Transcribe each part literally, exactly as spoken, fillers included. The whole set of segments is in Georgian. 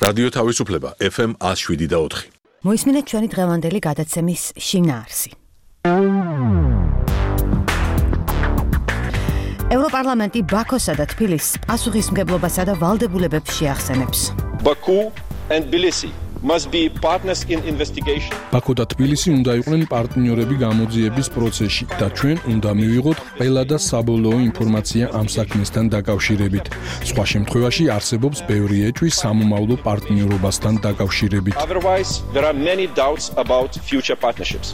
რადიო თავისუფლება ეფ ემ one oh seven და four. მოისმინეთ ჩვენი დღევანდელი გადაცემის შინაარსი. ევროპარლამენტი ბაქოსა და თბილისს პასუხისმგებლობასა და ვალდებულებებს შეახსენებს. Baku and Tbilisi must be partners in investigation. ბაქო და თბილისი უნდა იყვნენ პარტნიორები გამოძიების პროცესში და ჩვენ უნდა მივიღოთ ყველა და საბოლოო ინფორმაცია ამ საქმესთან დაკავშირებით. სხვა შემთხვევაში არსებობს ბევრი ეჭვი სამომავლო პარტნიორობასთან დაკავშირებით. Otherwise, there are many doubts about future partnerships.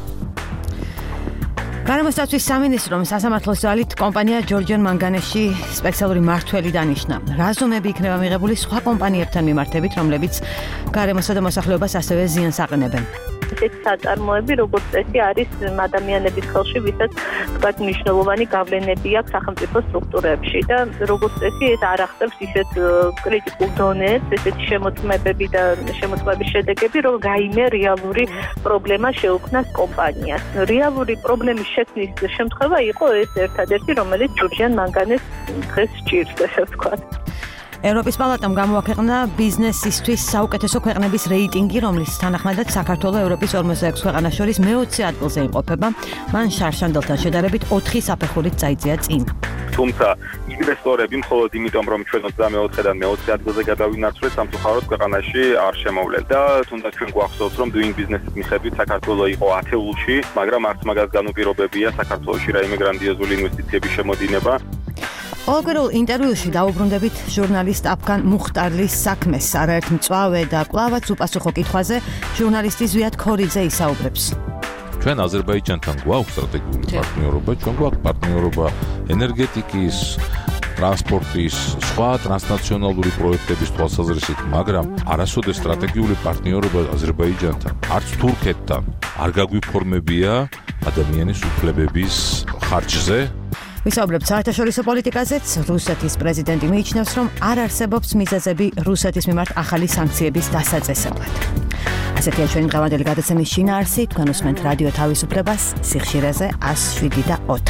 გარემოსტაციის სამინისტრომ სასამართლოს ძალით კომპანია ჯორჯიან მანგანეში სპეციალური მმართველი დანიშნა. რა ზომები იქნება მიღებული სხვა კომპანიებთან მიმართებით, რომლებიც გარემოსა და მოსახლეობას ასევე ზიანს აყენებენ. ესეთი საწარმოები, როგორც წესი, არის ადამიანების ხელში, ვისაც თქვათ მნიშვნელოვანი გავლენები აქვს სახელმწიფო სტრუქტურებში და როგორც წესი, ეს არ ახდენს ისეთ კრიტიკულ დონეებს, ესეთი შემოწმებები და შემოწმების შედეგები, რომ რაიმე რეალური პრობლემა შეუქმნას კომპანიას. რეალური პრობლემის შექმნის შემთხვევა იყო ეს ერთადერთი, რომელიც ჯორჯიან მანგანეს დღეს სჭირს, ასე ვთქვათ. ევროპის პალატამ გამოაქვეყნა ბიზნესისთვის საუკეთესო ქვეყნების რეიტინგი, რომლის თანახმადაც საქართველო ევროპის ორმოცდაექვსი ქვეყანას შორის მეოცე ადგილზე იმყოფება. მან შარშანდელთან შედარებით ოთხი საფეხურით წაიწია წინ. თუმცა ინვესტორები მხოლოდ იმიტომ, რომ ჩვენ ოცდამეოთხედან მეოცე ადგილზე გადავინაცვლეთ, სამწუხაროდ ქვეყანაში არ შემოვლენ და თუნდაც ჩვენ გვახსოვს, რომ doing business-ის მიხედვით საქართველო იყო ათეულში, მაგრამ არც მაგას განუპირობებია საქართველოში რაიმე გრანდიოზული ინვესტიციების შემოდინება. ყოველკვირეულ ინტერვიუში დაუბრუნდებით ჟურნალისტ აფგან მუხტარლის საქმეს. არაერთ მწვავე და კვლავაც უპასუხო კითხვაზე ჟურნალისტი ზვიად ქორიძე ისაუბრებს. ჩვენ აზერბაიჯანთან გვაქვს სტრატეგიული პარტნიორობა, ჩვენ გვაქვს პარტნიორობა ენერგეტიკის, ტრანსპორტის, სხვა ტრანსნაციონალური პროექტების თვალსაზრისით, მაგრამ არასოდეს სტრატეგიული პარტნიორობა აზერბაიჯანთან, არც თურქეთთან არ გაგვიფორმებია ადამიანის უფლებების ხარჯზე. ვისაუბრებთ საერთაშორისო პოლიტიკაზეც. რუსეთის პრეზიდენტი მიიჩნევს, რომ არ არსებობს მიზეზები რუსეთის მიმართ ახალი სანქციების დასაწესებლად. ასეთია ჩვენი დღევანდელი გადაცემის შინაარსი. თქვენ უსმენთ რადიო თავისუფლებას სიხშირეზე one oh seven და four.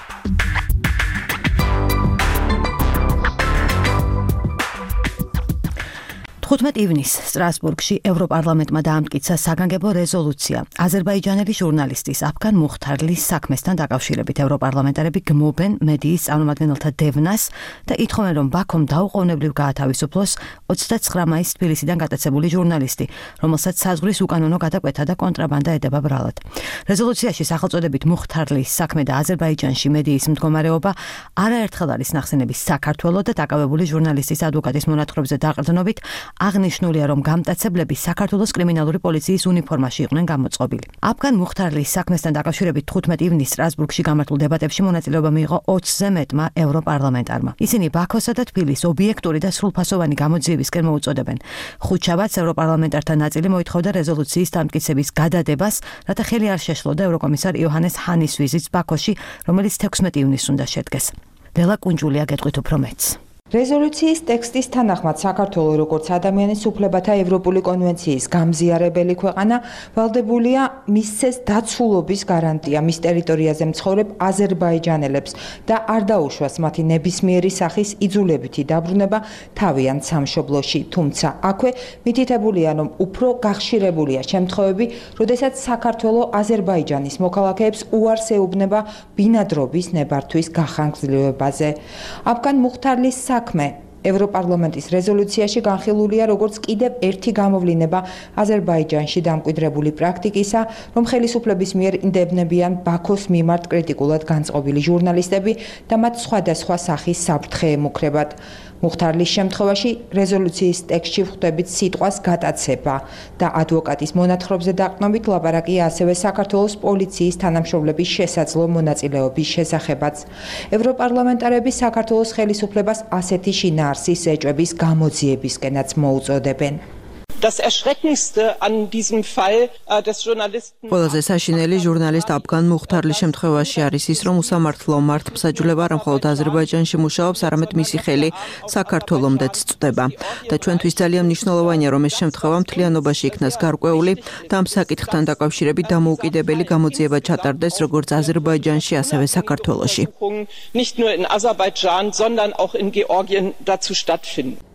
თხუთმეტ ივნისს სტრასბურგში ევროპარლამენტმა დაამტკიცა საგანგებო რეზოლუცია აზერბაიჯანელი ჟურნალისტის აფგან მუხტარლის საქმესთან დაკავშირებით. ევროპარლამენტარები გმობენ მედიის წარმომადგენელთა დევნას და ითხოვენ, რომ ბაქომ დაუყოვნებლივ გაათავისუფლოს ოცდაცხრა მაისს თბილისიდან გატაცებული ჟურნალისტი, რომელსაც საზღვრის უკანონო გადაკვეთა და კონტრაბანდა ედება ბრალად. რეზოლუციაში სახელწოდებით მუხტარლის საქმე და აზერბაიჯანში მედიის მდგომარეობა არაერთხელ არის ნახსენების საქართველოს და დაკავებული ჟურნალისტის ადვოკატის მონათხრობებზე დაყრდნობით. აღნიშნულია, რომ გამტაცებლები საქართველოს კრიმინალური პოლიციის უნიფორმაში იყვნენ გამოწყობილი. აფგან მუხტარლის საქმესთან დაკავშირებით თხუთმეტ ივნისს სტრასბურგში გამართულ დებატებში მონაწილეობა მიიღო ოცზე მეტმა ევროპარლამენტარმა. ისინი ბაქოსა და თბილისს ობიექტური და სრულფასოვანი გამოძიებისკენ მოუწოდებენ. ხუთშაბათს ევროპარლამენტართა ნაწილი მოითხოვდა რეზოლუციის დამტკიცების გადადებას, რათა ხელი არ შეშლოდა ევროკომისარ იოჰანეს ჰანის ვიზიტს ბაქოში, რომელიც თექვსმეტ ივნისს უნდა შედგეს. დელა კუნჯულია გეტყვით უფრო მეტს. რეზოლუციის ტექსტის თანახმად საქართველოს როგორც ადამიანის უფლებათა ევროპული კონვენციის გამზიარებელი ქვეყანა ვალდებულია მისცეს დაცულობის გარანტია მის ტერიტორიაზე მცხოვრებ აზერბაიჯანელებს და არ დაუშვას მათი ნებისმიერი სახის იძულებითი დაბრუნება თავიანთ სამშობლოში. თუმცა აქვე მითითებულია, რომ უფრო გახშირებულია შემთხვევები, როდესაც საქართველოს აზერბაიჯანის მოქალაქეებს უარს ეუბნება ბინადრობის ნებართვის გახანგრძლივებაზე. აფგან მუხტარლის საქმე ევროპარლამენტის რეზოლუციაში განხილულია როგორც კიდევ ერთი გამოვლინება აზერბაიჯანში დამკვიდრებული პრაქტიკისა, რომ ხელისუფლების მიერ ინდებნებიან ბაქოს მიმართ კრიტიკულად განწყობილი ჟურნალისტები და მათ სხვადასხვა სახის საფრთხე ემუქრებათ. მუხტარლის შემთხვევაში რეზოლუციის ტექსტში ვხვდებით სიტყვას გატაცება და ადვოკატის მონათხრობზე დაყრდნობით ლაპარაკია ასევე საქართველოს პოლიციის თანამშრომლების შესაძლო მონაწილეობის შესახებაც. ევროპარლამენტარები საქართველოს ხელისუფლებას ასეთი შინაარსის ეჭვების გამოძიებისკენაც მოუწოდებენ. Das Erschreckendste an diesem Fall äh, des Journalisten ყველაზე საშინელი ჟურნალისტ აფგან მუხტარლის შემთხვევაში არის ის, რომ უსამართლო მართლმსაჯულება არ მხოლოდ აზერბაიჯანში მუშაობს, არამედ მისი ხელი საქართველომდეც წვდება. და ჩვენთვის ძალიან მნიშვნელოვანია, რომ ეს შემთხვევა მთლიანობაში იქნას გარკვეული და ამ საკითხთან დაკავშირებით დამოუკიდებელი გამოძიება ჩატარდეს როგორც აზერბაიჯანში, ასევე საქართველოში. Nicht nur in Aserbaidschan, sondern auch in Georgien dazu stattfinden.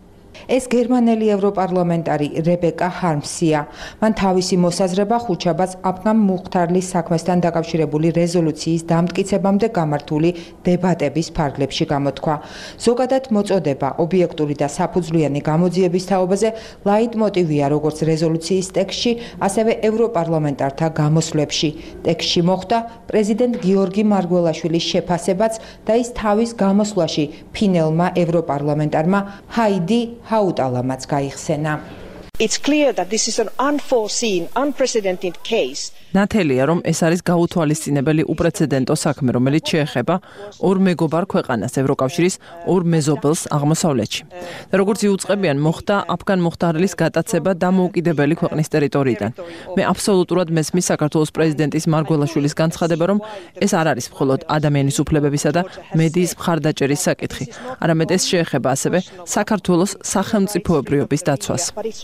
ეს გერმანელი ევროპარლამენტარი რებეკა ჰარმსია. მან თავისი მოსაზრება ხუთშაბათს აფგან მუხთარლის საქმესთან დაკავშირებული რეზოლუციის დამტკიცებამდე გამართული დებატების ფარგლებში გამოთქვა. ზოგადად მოწოდება ობიექტური და საფუძვლიანი გამოძიების თაობაზე ლაიტმოტივია როგორც რეზოლუციის ტექსტში, ასევე ევროპარლამენტართა გამოსვლებში. ტექსტში მოხვდა პრეზიდენტ გიორგი მარგველაშვილის შეფასებაც და ის თავის გამოსვლაში ფინელმა ევროპარლამენტარმა ჰაიდი ჰაუტალამაც გაიხსენა. It's clear that this is an unforeseen, unprecedented case. ნათელია, რომ ეს არის გაუთვალისწინებელი უპრეცედენტო საქმე, რომელიც შეეხება ორ მეგობარ ქვეყანას, ევროკავშირის ორ მეზობელს აღმოსავლეთში. და როგორც იუწყებიან, მოხდა აფგან მუხთარლის გატაცება დამოუკიდებელი ქვეყნის ტერიტორიიდან. მე აბსოლუტურად მესმის საქართველოს პრეზიდენტის მარგველაშვილის განცხადება, რომ ეს არ არის მხოლოდ ადამიანის უფლებებისა და მედიის მხარდაჭერის საკითხი, არამედ ეს შეეხება ასევე საქართველოს სახელმწიფოებრიობის დაცვას.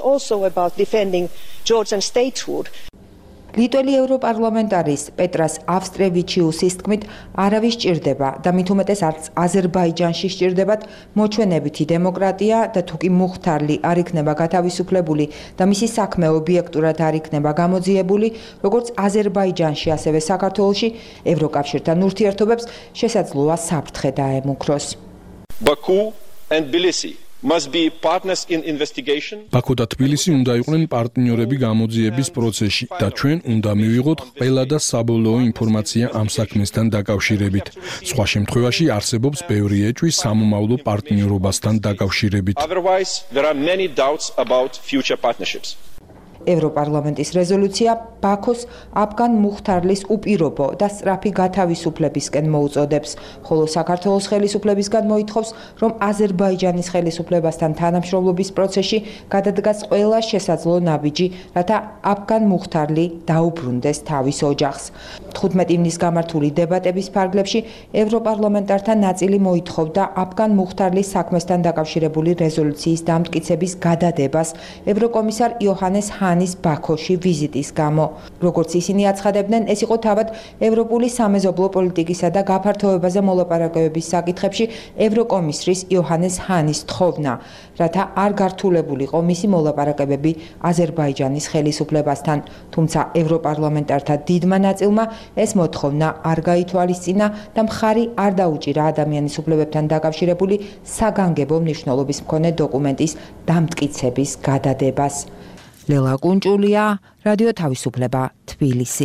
ლიტველი ევროპარლამენტარის პეტრას ავსტრევიჩიუსის თქმით, არავის სჭირდება და მით უმეტეს არც აზერბაიჯანში სჭირდებათ მოჩვენებითი დემოკრატია და თუკი მუხთარლი არ იქნება გათავისუფლებული და მისი საქმე ობიექტურად არ იქნება გამოძიებული, როგორც აზერბაიჯანში, ასევე საქართველოში, ევროკავშირთან ურთიერთობებს შესაძლოა საფრთხე დაემუქროს. Baku and Tbilisi must be partners in investigation. ბაქო და თბილისი უნდა იყვნენ პარტნიორები გამოძიების პროცესში და ჩვენ უნდა მივიღოთ ყველა და საბოლოო ინფორმაცია ამ საქმესთან დაკავშირებით. სხვა შემთხვევაში არსებობს ბევრი ეჭვი სამომავლო პარტნიორობასთან დაკავშირებით. Otherwise, there are many doubts about future partnerships. ევროპარლამენტის რეზოლუცია ბაქოს აფგან მუხთარლის უპირობო და სწრაფი გათავისუფლებისკენ მოუწოდებს, ხოლო საქართველოს ხელისუფლებისგან მოითხოვს, რომ აზერბაიჯანის ხელისუფლებასთან თანამშრომლობის პროცესში გადადგას ყველა შესაძლო ნაბიჯი, რათა აფგან მუხთარლი დაუბრუნდეს თავის ოჯახს. თხუთმეტი ივნის გამართული დებატების ფარგლებში ევროპარლამენტართა ნაწილი მოითხოვდა აფგან მუხთარლის საქმესთან დაკავშირებული რეზოლუციის დამტკიცების გადადებას ევროკომისარ იოჰანეს ჰანის ბაქოში ვიზიტის გამო. როგორც ისინი აცხადებდნენ, ეს იყო თავად ევროპული სამეზობლო პოლიტიკისა და გაფართოებაზე მოლაპარაკებების საკითხებში ევროკომისრის იოჰანეს ჰანის თხოვნა, რათა არ გართულებულიყო მისი მოლაპარაკებები აზერბაიჯანის ხელისუფლებასთან. თუმცა ევროპარლამენტართა დიდმა ნაწილმა ეს მოთხოვნა არ გაითვალისწინა და მხარი არ დაუჭირა ადამიანის უფლებებთან დაკავშირებული საგანგებო მნიშვნელობის მქონე დოკუმენტის დამტკიცების გადადებას. ლელა კუნჭულია, რადიო თავისუფლება, თბილისი.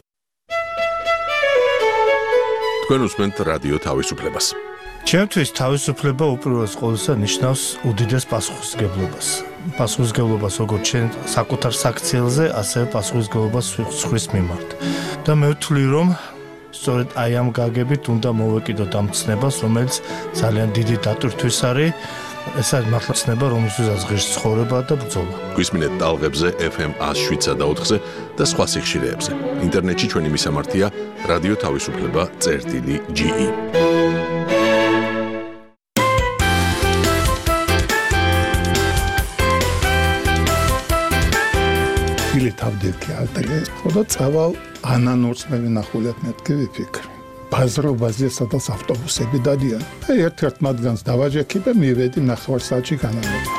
თქვენ უსმენთ რადიო თავისუფლებას. ჩემთვის თავისუფლება უპირველეს ყოვლისა ნიშნავს უდიდეს პასუხისმგებლობას. პასუხისმგებლობას როგორც ჩვენ საკუთარ საქციელზე, ასევე პასუხისმგებლობას სხვის მიმართ. და მე ვთვლი, რომ სწორედ აი ამ გაგებით უნდა მოვეკიდოთ ამ ცნებას, რომელიც ძალიან დიდი დატვირთვის არის. ეს არის მართლა ცნება, რომელსაც ღირს ცხოვრება და ბრძოლა. გვისმინეთ ტალღებზე ეფ ემ ათს შვიდსა და ოთხზე და სხვა სიხშირეებზე. ინტერნეტში ჩვენი მისამართია რადიო თავისუფლება წერტილი ჯი ი. მილეთავდები ალტეგე, ხოდა წავალ ანანურს მე ვინახულებ მეთქი ვიფიქრ. ბაზრობაზე სადაც ავტობუსები დადიან. და ერთ-ერთ მათგანს დავაჯექი და მივედი ნახევარ საათში განამება.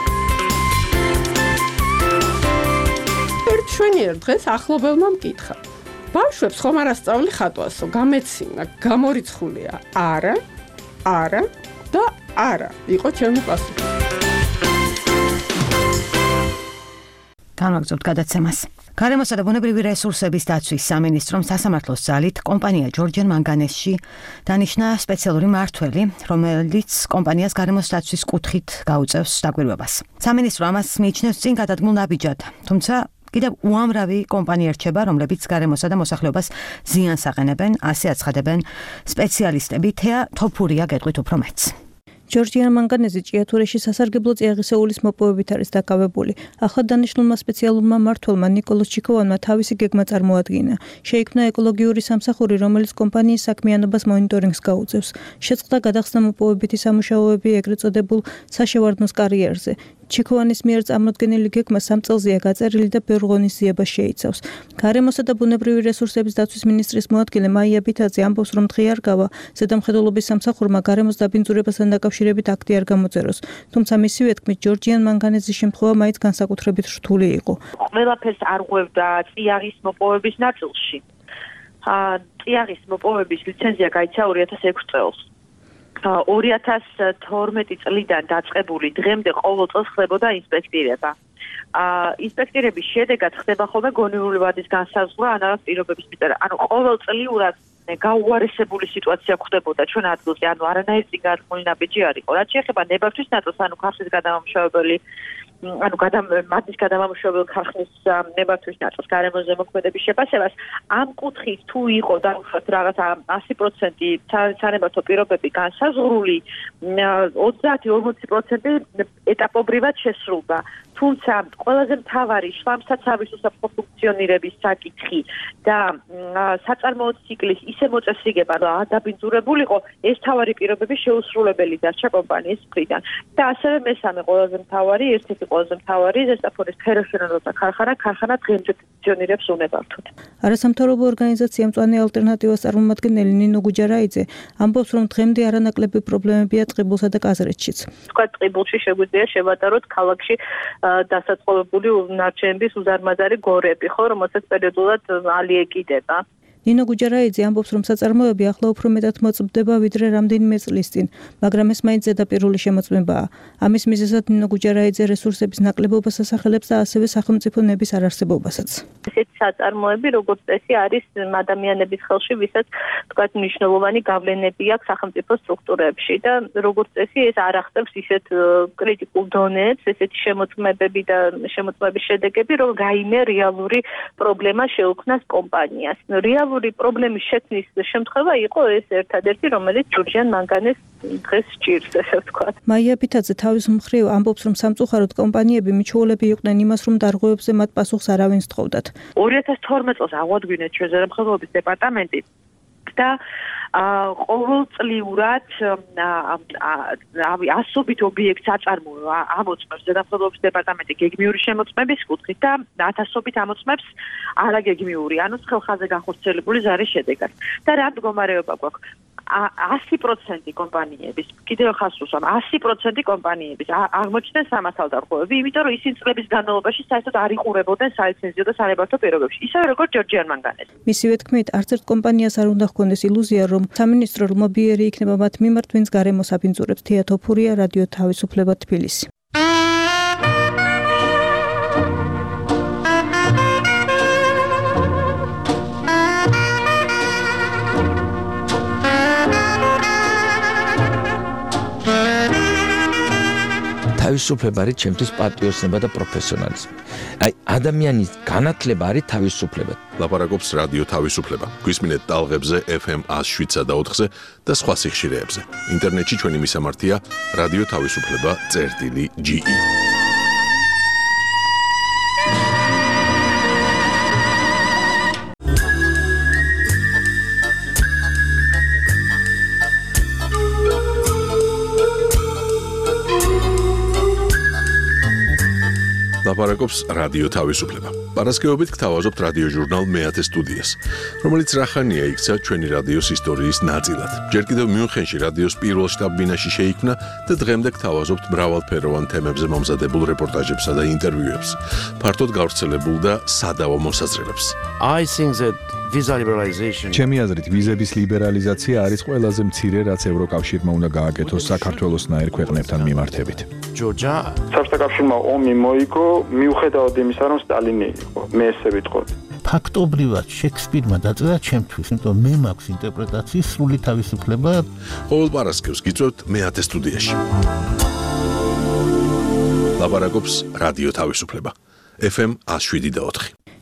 ერთ შვენიერ დღეს ახლობელმა მკითხა. ბავშვებს ხომ არ ასწავლი ხატვასო, გამეცინა, გამორიცხულია? არა, არა და არა. იყო ჩემი პასუხი. განვაგრძობთ გადაცემას. გარემოსა და ბუნებრივი რესურსების დაცვის სამინისტრომ სასამართლოს ძალით კომპანია ჯორჯენ მანგანესში დანიშნა სპეციალური მმართველი, რომელიც კომპანიას გარემოს დაცვის კუთხით გაუწევს დაკვირვებას. სამინისტრო ამას მიიჩნევს წინ გადადგმულ ნაბიჯად, თუმცა კიდევ უამრავი კომპანია რჩება, რომლებიც გარემოსა და მოსახლეობას ზიანს აყენებენ, ასე აცხადებენ სპეციალისტები. თეა თოფურია გეტყვით უფრო მეტს. ჯორჯიან მანგანეზი ჭიათურაში სასარგებლო წიაღისეულის მოპოვებით არის დაკავებული. ახლა დანიშნულმა სპეციალურმა მმართველმა ნიკოლოზ ჩიქოვანმა თავისი გეგმა წარმოადგინა. შეიქმნა ეკოლოგიური სამსახური, რომელიც კომპანიის საქმიანობას მონიტორინგს გაუწევს. შეწყდა გადახსნა მოპოვებითი სამუშაოები ეგრეთ წოდებულ საშევარდნოს კარიერზე. ჩიქოვანის მიერ წარმოდგენილი გეგმა სამ წელზეა გაწერილი და ბევრ ღონისძიებას შეიცავს. გარემოსა და ბუნებრივი რესურსების დაცვის მინისტრის მოადგილე მაია ბითაძე ამბობს, რომ დღე არ გავა, ზედამხედველობის სამსახურმა გარემოს დაბინძურებასთან დაკავშირებით აქტი არ გამოწეროს. თუმცა მისივე თქმით, ჯორჯიან მანგანეზის შემთხვევა მაინც განსაკუთრებით რთული იყო. ყველაფერს არღვევდა წიაღის მოპოვების ნაწილში. წიაღის მოპოვების ლიცენზია გაიცა ორი ათას ექვსი წელს. ორი ათას თორმეტი წლიდან დაწყებული დღემდე ყოველ წელს ხდებოდა ინსპექტირება. ინსპექტირების შედეგად ხდება ხოლმე გონივრული ვადის განსაზღვრა ან არა პირობების მიტარა. ანუ ყოველწლიურად გაუარესებული სიტუაცია ხდებოდა ჩვენ ადგილზე, ანუ არანაირი წინგარქმული ნაბიჯი არ იყო. რაც შეეხება ნებართვის ნაწილს, ანუ ქარხნის გადამამუშავებელი ანუ მადნის გადამამუშავებელი ქარხნის ნებართვის ნაწილს გარემოზე მოქმედების შეფასებას, ამ კუთხით თუ იყო დაუშვათ რაღაცა ასი პროცენტი სანებართო პირობები განსაზღვრული, ოცდაათი ორმოცი პროცენტი ეტაპობრივად შესრულდა. თუმცა ყველაზე მთავარი შვამსაცავის უსაფრთხო ფუნქციონირების საკითხი და საწარმოო ციკლის ისე მოწესრიგება, რომ ადაბინძურებულიყო, ეს მთავარი პირობები შეუსრულებელი დარჩა კომპანიის მხრიდან. და ასევე მესამე ყველაზე მთავარი, ერთ-ერთი ყველაზე მთავარი ზესტაფონის ფეროშენელობა ქარხანა, ქარხანა დღემდე ფუნქციონირებს უნებართოდ. არასამთავრობო ორგანიზაცია მწვანე ალტერნატივას წარმომადგენელი ნინო გუჯარაიძე ამბობს, რომ დღემდე არანაკლები პრობლემებია ტყიბულსა და კაზრეთშიც. თქვა ტყიბულში შეგვიძლია შევატაროთ ქალაქში დასაწყობებული ნარჩენების უზარმაზარი გორები, ხო, რომელსაც პერიოდულად ალი ეკიდება. ნინო გუჯარაიძე ამბობს, რომ საწარმოები ახლა უფრო მეტად მოწმდება ვიდრე რამდენიმე წლის წინ, მაგრამ ეს მაინც ზედაპირული შემოწმებაა. ამის მიზეზად ნინო გუჯარაიძე რესურსების ნაკლებობას ასახელებს და ასევე სახელმწიფო ნების არარსებობასაც. ესეთი საწარმოები, როგორც წესი, არის ადამიანების ხელში, ვისაც თქვა მნიშვნელოვანი გავლენები აქვს სახელმწიფო სტრუქტურებში და როგორც წესი, ეს არ ახდენს ისეთ კრიტიკულ დონეებს, ესეთი შემოწმებები და შემოწმების შედეგები, რომ რაიმე რეალური პრობლემა შეუქმნას კომპანიას. რეალური პრობლემის შექმნის შემთხვევა იყო ეს ერთადერთი, რომელიც ჯორჯიან მანგანეს დღეს სჭირს, ესე ვთქვათ. მაია ბითაძე თავის მხრივ ამბობს, რომ სამწუხაროდ კომპანიები მიჩვეულები იყვნენ იმას, რომ დარღვევებზე მათ პასუხს არავინ სთხოვდათ. ორი ათას თორმეტ წელს აღვადგინეთ ჩვენ ზედამხედველობის დეპარტამენტი და ყოველწლიურად ასობით ობიექტს აწარმოა ამოწმებს ზედამხედველობის დეპარტამენტი გეგმიური შემოწმების კუთხით და ათასობით ამოწმებს არაგეგმიური, ანუ ხელხაზე განხორციელებული ზარის შედეგად. და რა მდგომარეობა გვაქვს? ასი პროცენტი კომპანიების, კიდევ ხას უსვამ, ასი პროცენტი კომპანიების აღმოჩნდნენ სამართალდარღვევები, იმიტომ რომ ისინი წლების განმავლობაში საერთოდ არ იყურებოდნენ სალიცენზიო და სანებართო პირობებში, ისევე როგორც ჯორჯიან მანგანეს. მისივე თქმით, არც ერთ კომპანიას არ უნდა ჰქონდეს ილუზია, რომ სამინისტრო ლმობიერი იქნება მათ მიმართ, ვინც გარემოს აბინძურებს. თეა თოფურია, რადიო თავისუფლება, თბილისი. თავისუფლება არის ჩემთვის პატრიოტიზმი და პროფესიონალიზმი. აი, ადამიანის განათლება არის თავისუფლება. ლაპარაკობს რადიო თავისუფლება. გვისმინეთ ტალღებზე ეფ ემ ას შვიდსა და ოთხზე და სხვა სიხშირეებზე. ინტერნეტში ჩვენი მისამართია რადიო თავისუფლება წერტილი ჯი ი. ლაპარაკობს რადიო თავისუფლება. პარასკევობით გთავაზობთ რადიო ჟურნალ მეათე სტუდიას, რომელიც რახანია იქცა ჩვენი რადიოს ისტორიის ნაწილად. ჯერ კიდევ მიუნხენში რადიოს პირველ შტაბ-ბინაში შეიქმნა და დღემდე გთავაზობთ მრავალფეროვან თემებზე მომზადებულ რეპორტაჟებსა და ინტერვიუებს, ფართოდ გავრცელებულ და სადავო მოსაზრებებს. I think that visa liberalization ჩემი აზრით ვიზების ლიბერალიზაცია არის ყველაზე მცირე, რაც ევროკავშირმა უნდა გააკეთოს საქართველოსნაირ ქვეყნებთან მიმართებით. ჯორჯა საბჭოთა ომი მოიგო მიუხედავად იმისა, რომ სტალინი იყო. მე ესე ვიტყოდი. ფაქტობრივად შექსპირმა დაწერა ჩემთვის, იმიტომ მე მაქვს ინტერპრეტაციის სრული თავისუფლება. ყოველ პარასკევს გიწევთ მეათე სტუდიაში. ლაპარაკობს რადიო თავისუფლება. ეფ ემ ას შვიდი და ოთხი.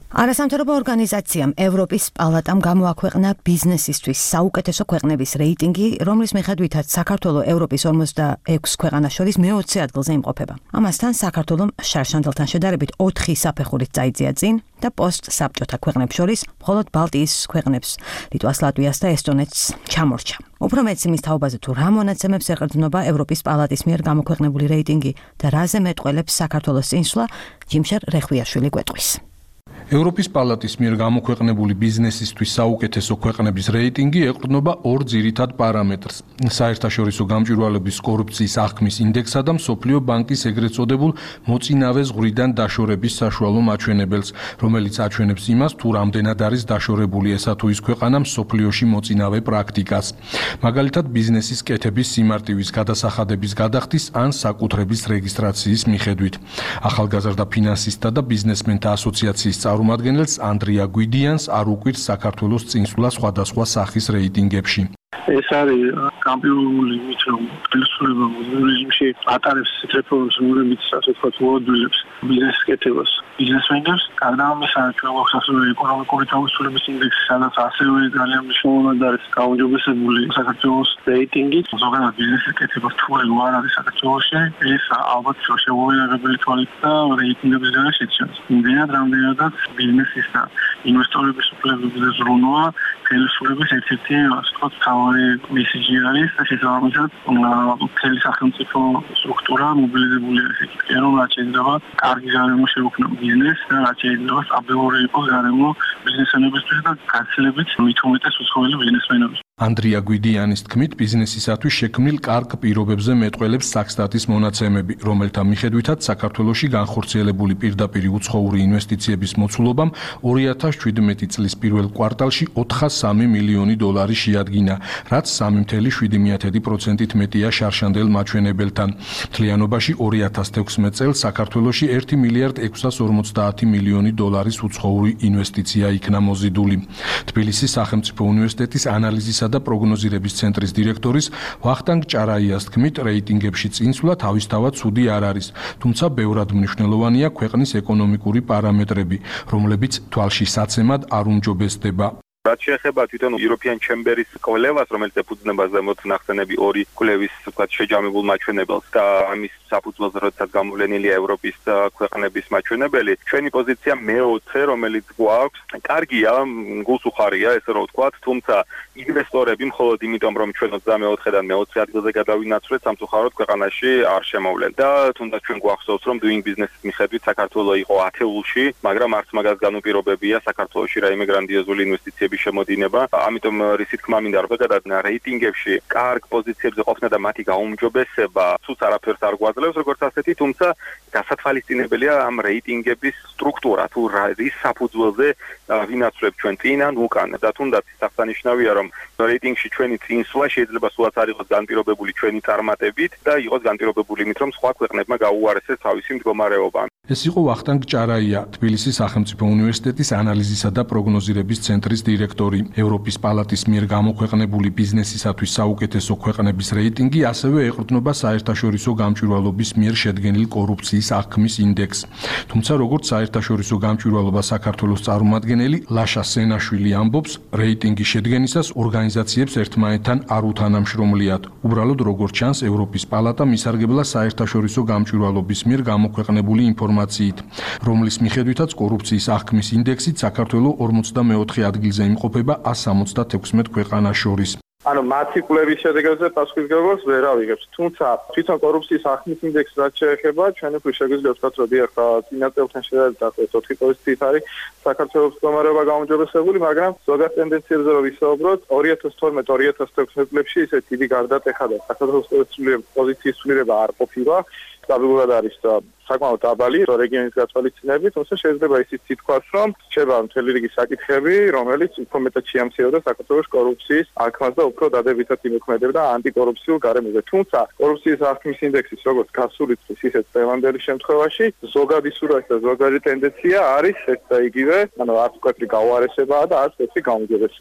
არასამთავრობო ორგანიზაციამ ევროპის პალატამ გამოაქვეყნა ბიზნესისთვის საუკეთესო ქვეყნების რეიტინგი, რომლის მიხედვითაც საქართველო ევროპის ორმოცდაექვსი ქვეყანას შორის მეოცე ადგილზე იმყოფება. ამასთან საქართველომ შარშანდელთან შედარებით ოთხი საფეხურით წაიძია წინ და პოსტ-საბჭოთა ქვეყნებს შორის მხოლოდ ბალტიის ქვეყნებს, ლიტვას, ლატვიას და ესტონეთს ჩამორჩა. უფრო მეც იმის თაობაზე თუ რა მონაცემებს ეყრდნობა ევროპის პალატის მიერ გამოქვეყნებული რეიტინგი და რაზე მეტყველებს საქართველოს წინსვლა, ჯიმშერ რეხვიაშვილი გვეტყვის. ევროპის პალატის მიერ გამოქვეყნებული ბიზნესისთვის საუკეთესო ქვეყნების რეიტინგი ეყრდნობა ორ ძირითად პარამეტრს: საერთაშორისო გამჭვირვალობის კორუფციის აღქმის ინდექსსა და მსოფლიო ბანკის ეგრეთ წოდებულ მოწინავე ზღვრიდან დაშორების საშუალო მაჩვენებელს, რომელიც აჩვენებს იმას, თუ რამდენად არის დაშორებული ესა თუ ის ქვეყანა მსოფლიოში მოწინავე პრაქტიკას. მაგალითად, ბიზნესის კეთების სიმარტივის გადასახადების გადახდის ან საკუთრების რეგისტრაციის მიხედვით. ახალგაზრდა ფინანსისტთა და ბიზნესმენთა ასოციაციის წარმომადგენელს ანდრია გვიდიანს არ უკვირს საქართველოს წინსვლა სხვადასხვა სახის რეიტინგებში. ეს არის გამპირებული იმით, რომ ხელისუფლება რეჟიმში ატარებს რეფორმებს, რომლებიც ასე ვთქვათ, მოადვილებს ბიზნესის კეთებას. ბიზნესმენებს გადაამესანა ჩვენ გვაქვს ასევე ეკონომიკური თავისუფლების ინდექსი, სადაც ასევე ძალიან მნიშვნელოვნად არის გაუმჯობესებული საქართველოს რეიტინგი. ზოგადად ბიზნესის კეთება რთული არ არის საქართველოში. ეს ალბათ შეუძლებელი თვალით და რეიტინგების გარშე შეჩანს. იმდენად, რამდენადაც ბიზნესის და ინვესტორების უფლებებზე ზრუნვა ხელისუფლების ერთ-ერთი ასე ვთქვათ, თავარი მესიჯი არის და შესაბამისად მთელი სახელმწიფო სტრუქტურა მობილიზებული არის იქ, რომ რაც შეიძლება კარგი გარემო შეუქმნა ბიზნესს და რაც შეიძლება სტაბილური იყოს გარემო ბიზნესმენებისთვის და გაცილებით მით უმეტეს უცხოელი ბიზნესმენებისთვის. ანდრია გვიდიანის თქმით, ბიზნესისათვის შექმნილ კარგ პირობებზე მეტყველებს საქსტატის მონაცემები, რომელთა მიხედვითაც საქართველოში განხორციელებული პირდაპირი უცხოური ინვესტიციების მოცულობამ ორი ათას შვიდმეტი წლის პირველ კვარტალში ოთხას სამი მილიონი დოლარი შეადგინა, რაც სამი ათეული შვიდმეტი პროცენტით მეტია შარშანდელ მაჩვენებელთან. მთლიანობაში ორი ათას თექვსმეტ წელს საქართველოში ერთი მილიარდ ექვსას ორმოცდაათი მილიონი დოლარის უცხოური ინვესტიცია იქნა მოზიდული. თბილისის სახელმწიფო უნივერსიტეტის ანალიზისა და პროგნოზირების ცენტრის დირექტორის ვახტანგ ჭარაიას თქმით, რეიტინგებში წინსვლა თავისთავად ცუდი არ არის, თუმცა ბევრად მნიშვნელოვანია ქვეყნის ეკონომიკური პარამეტრები, რომლებიც თვალში საცემად არ უმჯობესდება. რაც შეეხება თვითონ European Chamber-ის კვლევას, რომელიც ეფუძნება ზემოთ ნახსენები ორი კვლევის ვთქვათ შეჯამებულ მაჩვენებელს და ამის საფუძველზე როდესაც გამოვლენილია ევროპის ქვეყნების მაჩვენებელი, ჩვენი პოზიცია მეოთხე, რომელიც გვაქვს, კარგია, გულსუხარია, ესე რომ ვთქვათ, თუმცა ინვესტორები მხოლოდ იმიტომ, რომ ჩვენ ოცდამეოთხედან მეოცე ადგილზე გადავინაცვლეთ, სამწუხაროდ ქვეყანაში არ შემოვლენ და თუნდაც ჩვენ გვახსოვს, რომ doing business-ის მიხედვით საქართველო იყო ათეულში, მაგრამ არც მაგას განუპირობებია საქართველოში რაიმე გრანდიოზული ინვესტიციები შემოდინება. ამიტომ რის თქმა მინდა რომ ზოგადად რეიტინგებში კარგ პოზიციებზე ყოფნა და მათი გაუმჯობესება სულს არაფერს არ გვაძლევს როგორც ასეთი, თუმცა გასათვალისწინებელია ამ რეიტინგების სტრუქტურა, თუ რის საფუძველზე ვინაცვლებ ჩვენ წინ ან უკან და თუნდაც აღსანიშნავია რომ რეიტინგში ჩვენი წინსვლა შეიძლება სულაც არ იყოს განპირობებული ჩვენი წარმატებით და იყოს განპირობებული იმით რომ სხვა ქვეყნებმა გაუარესეს თავისი მდგომარეობა. ეს იყო ვახტანგ ჭარაია, თბილისის სახელმწიფო უნივერსიტეტის ანალიზისა და პროგნოზირების ცენტრის დირექტორი. ევროპის პალატის მიერ გამოქვეყნებული ბიზნესისათვის საუკეთესო ქვეყნების რეიტინგი ასევე ეყრდნობა საერთაშორისო გამჭვირვალობის მიერ შედგენილ კორუფციის აღქმის ინდექსს. თუმცა როგორც საერთაშორისო გამჭვირვალობა საქართველოს წარმომადგენელი ლაშა სენაშვილი ამბობს, რეიტინგის შედგენისას ორგანიზაციებს ერთმანეთთან არ უთანამშრომლიათ. უბრალოდ როგორც ჩანს, ევროპის პალატა მისარგებლა საერთაშორისო გამჭვირვალობის მიერ გამოქვეყნებული ინფორმაციით, რომლის მიხედვითაც კორუფციის აღქმის ინდექსით საქართველო ორმოცდამეოთხე ადგილზე იმყოფება ას სამოცდათექვსმეტ ქვეყანას შორის. ანუ მათი კვლევის შედეგებზე პასუხისმგებლობას ვერ ავიღებთ. თუმცა თვითონ კორუფციის აღქმის ინდექსს რაც შეეხება, ჩვენ უკვე შეგვიძლია ვთქვათ, რომ დიახ, წინა წელთან შედარებით ოთხი პოზიციით არის საქართველოს მდგომარეობა გაუმჯობესებული, მაგრამ ზოგადად ტენდენციებზე რომ ვისაუბროთ, ორი ათას თორმეტ ორი ათას თექვსმეტ წლებში ისეთ დიდი გარდატეხა და საქართველოს პოზიციის ცვლილება არ ყოფილა. სტაბილურად არის საკმაოდ დაბალი რეგიონის გათვალისწინებით, თუმცა შეიძლება ისიც ითქვას, რომ შევა მთელი რიგი საკითხები, რომელიც უფრო მეტად შეამცირებდა საქართველოს კორუფციის აღქმას და უფრო დადებითად იმოქმედებდა ანტიკორუფციულ გარემოზე. თუმცა კორუფციის აღქმის ინდექსის როგორც გასული წლის, ისეთ დღევანდელი შემთხვევაში ზოგადი სურათი და ზოგადი ტენდენცია არის ერთ და იგივე, ანუ არც მკვეთრი გაუარესებაა და არც მკვეთრი გაუმჯობესება.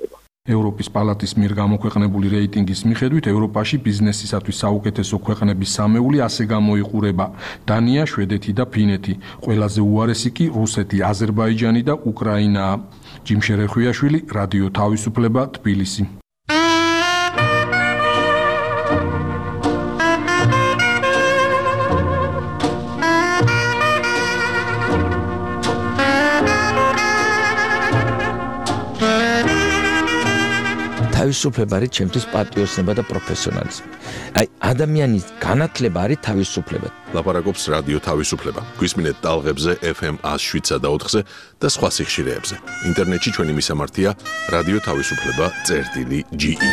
ევროპის პალატის მიერ გამოქვეყნებული რეიტინგის მიხედვით ევროპაში ბიზნესისათვის საუკეთესო ქვეყნების სამეული ასე გამოიყურება: დანია, შვედეთი და ფინეთი. ყველაზე უარესი კი რუსეთი, აზერბაიჯანი და უკრაინაა. ჯიმ შერეხვიაშვილი, რადიო თავისუფლება, თბილისი. თავისუფლება არის ჩემთვის პატრიოტიზმი და პროფესიონალიზმი. აი, ადამიანის განათლება არის თავისუფლება. ლაპარაკობს რადიო თავისუფლება. გვისმინეთ ტალღებზე ეფ ემ one oh seven და ოთხზე და სხვა სიხშირეებზე. ინტერნეტში ჩვენი მისამართია რადიო თავისუფლება წერტილი ჯი ი.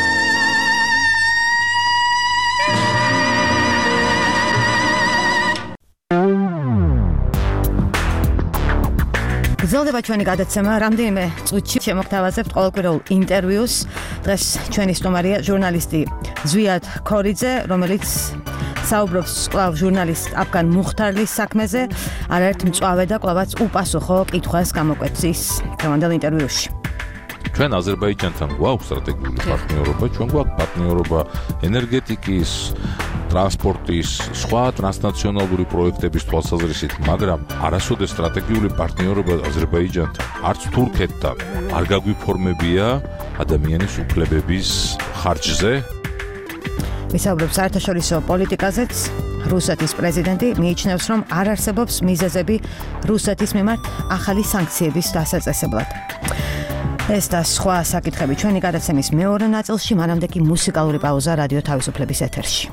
გრძელდება ჩვენი გადაცემა. რამდენიმე წუთში შემოგთავაზებთ ყოველკვირეულ ინტერვიუს. დღეს ჩვენი სტუმარია ჟურნალისტი ზვიად ქორიძე, რომელიც საუბრობს კვლავ ჟურნალისტ აფგან მუხთარლის საქმეზე, არაერთ მწვავე და კვლავაც უპასუხო კითხვას გამოკვეთის დღევანდელ ინტერვიუში. ჩვენ აზერბაიჯანთან გვაქვს სტრატეგიული პარტნიორობა, ჩვენ გვაქვს პარტნიორობა ენერგეტიკის, ტრანსპორტის, სხვა ტრანსნაციონალური პროექტების თვალსაზრისით, მაგრამ არასოდეს სტრატეგიული პარტნიორობა აზერბაიჯანთან, არც თურქეთთან არ გაგვიფორმებია ადამიანის უფლებების ხარჯზე. ვისაუბრებთ საერთაშორისო პოლიტიკაზეც. რუსეთის პრეზიდენტი მიიჩნევს, რომ არ არსებობს მიზეზები რუსეთის მიმართ ახალი სანქციების დასაწესებლად. ეს და სხვა საკითხები ჩვენი გადაცემის მეორე ნაწილში, მანამდე კი მუსიკალური პაუზა რადიო თავისუფლების ეთერში.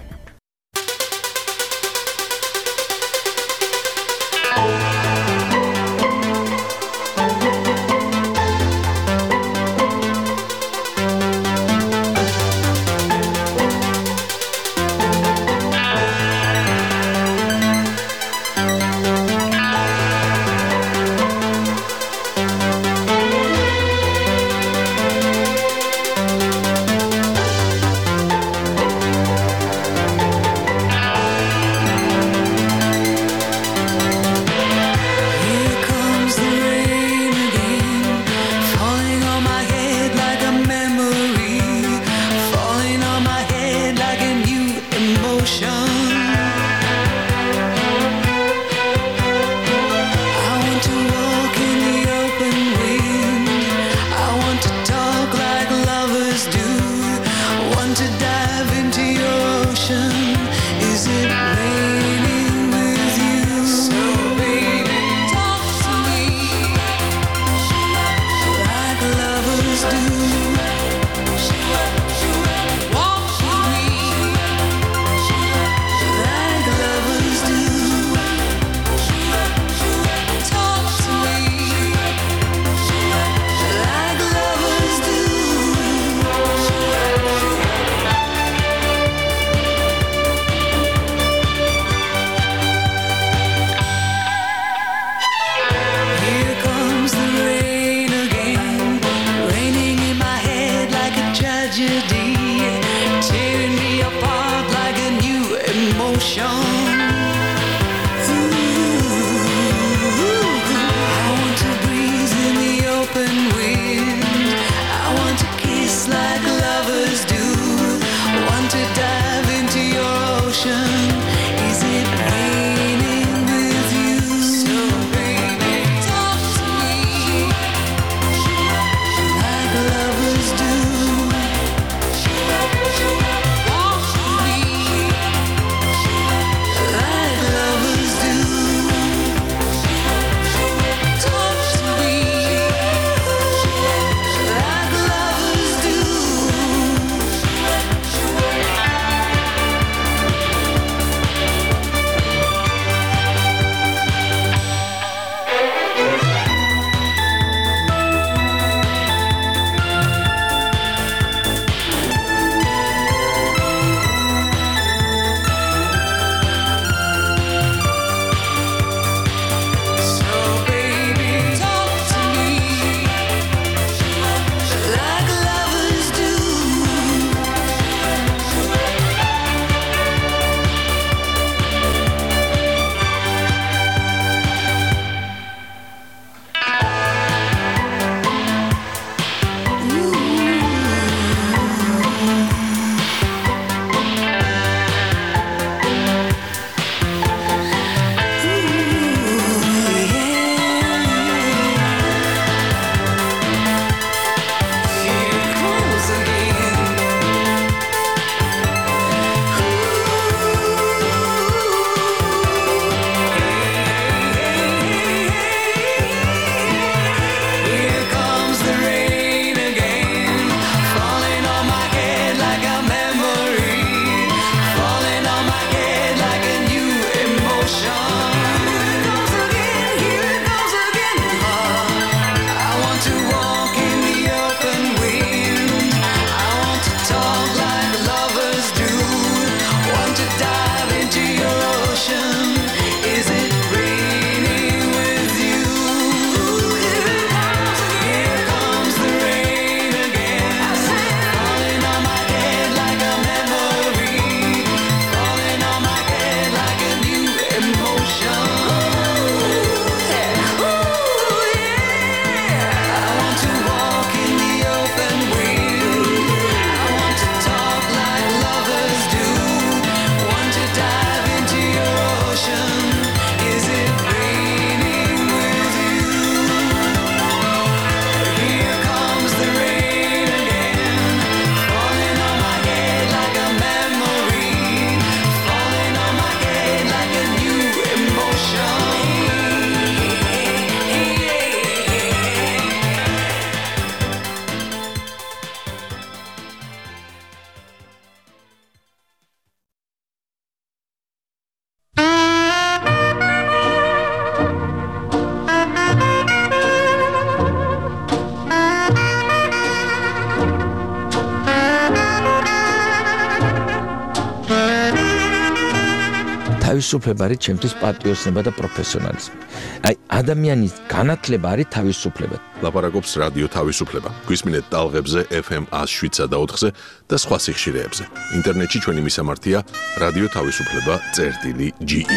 თავისუფლება არის ჩემთვის პატრიოტიზმი და პროფესიონალიზმი. აი, ადამიანის განათლება არის თავისუფლება. ლაპარაკობს რადიო თავისუფლება. გვისმინეთ ტალღებზე ეფ ემ one oh seven და ოთხზე და სხვა სიხშირეებზე. ინტერნეტში ჩვენი მისამართია რადიო თავისუფლება წერტილი ჯი ი.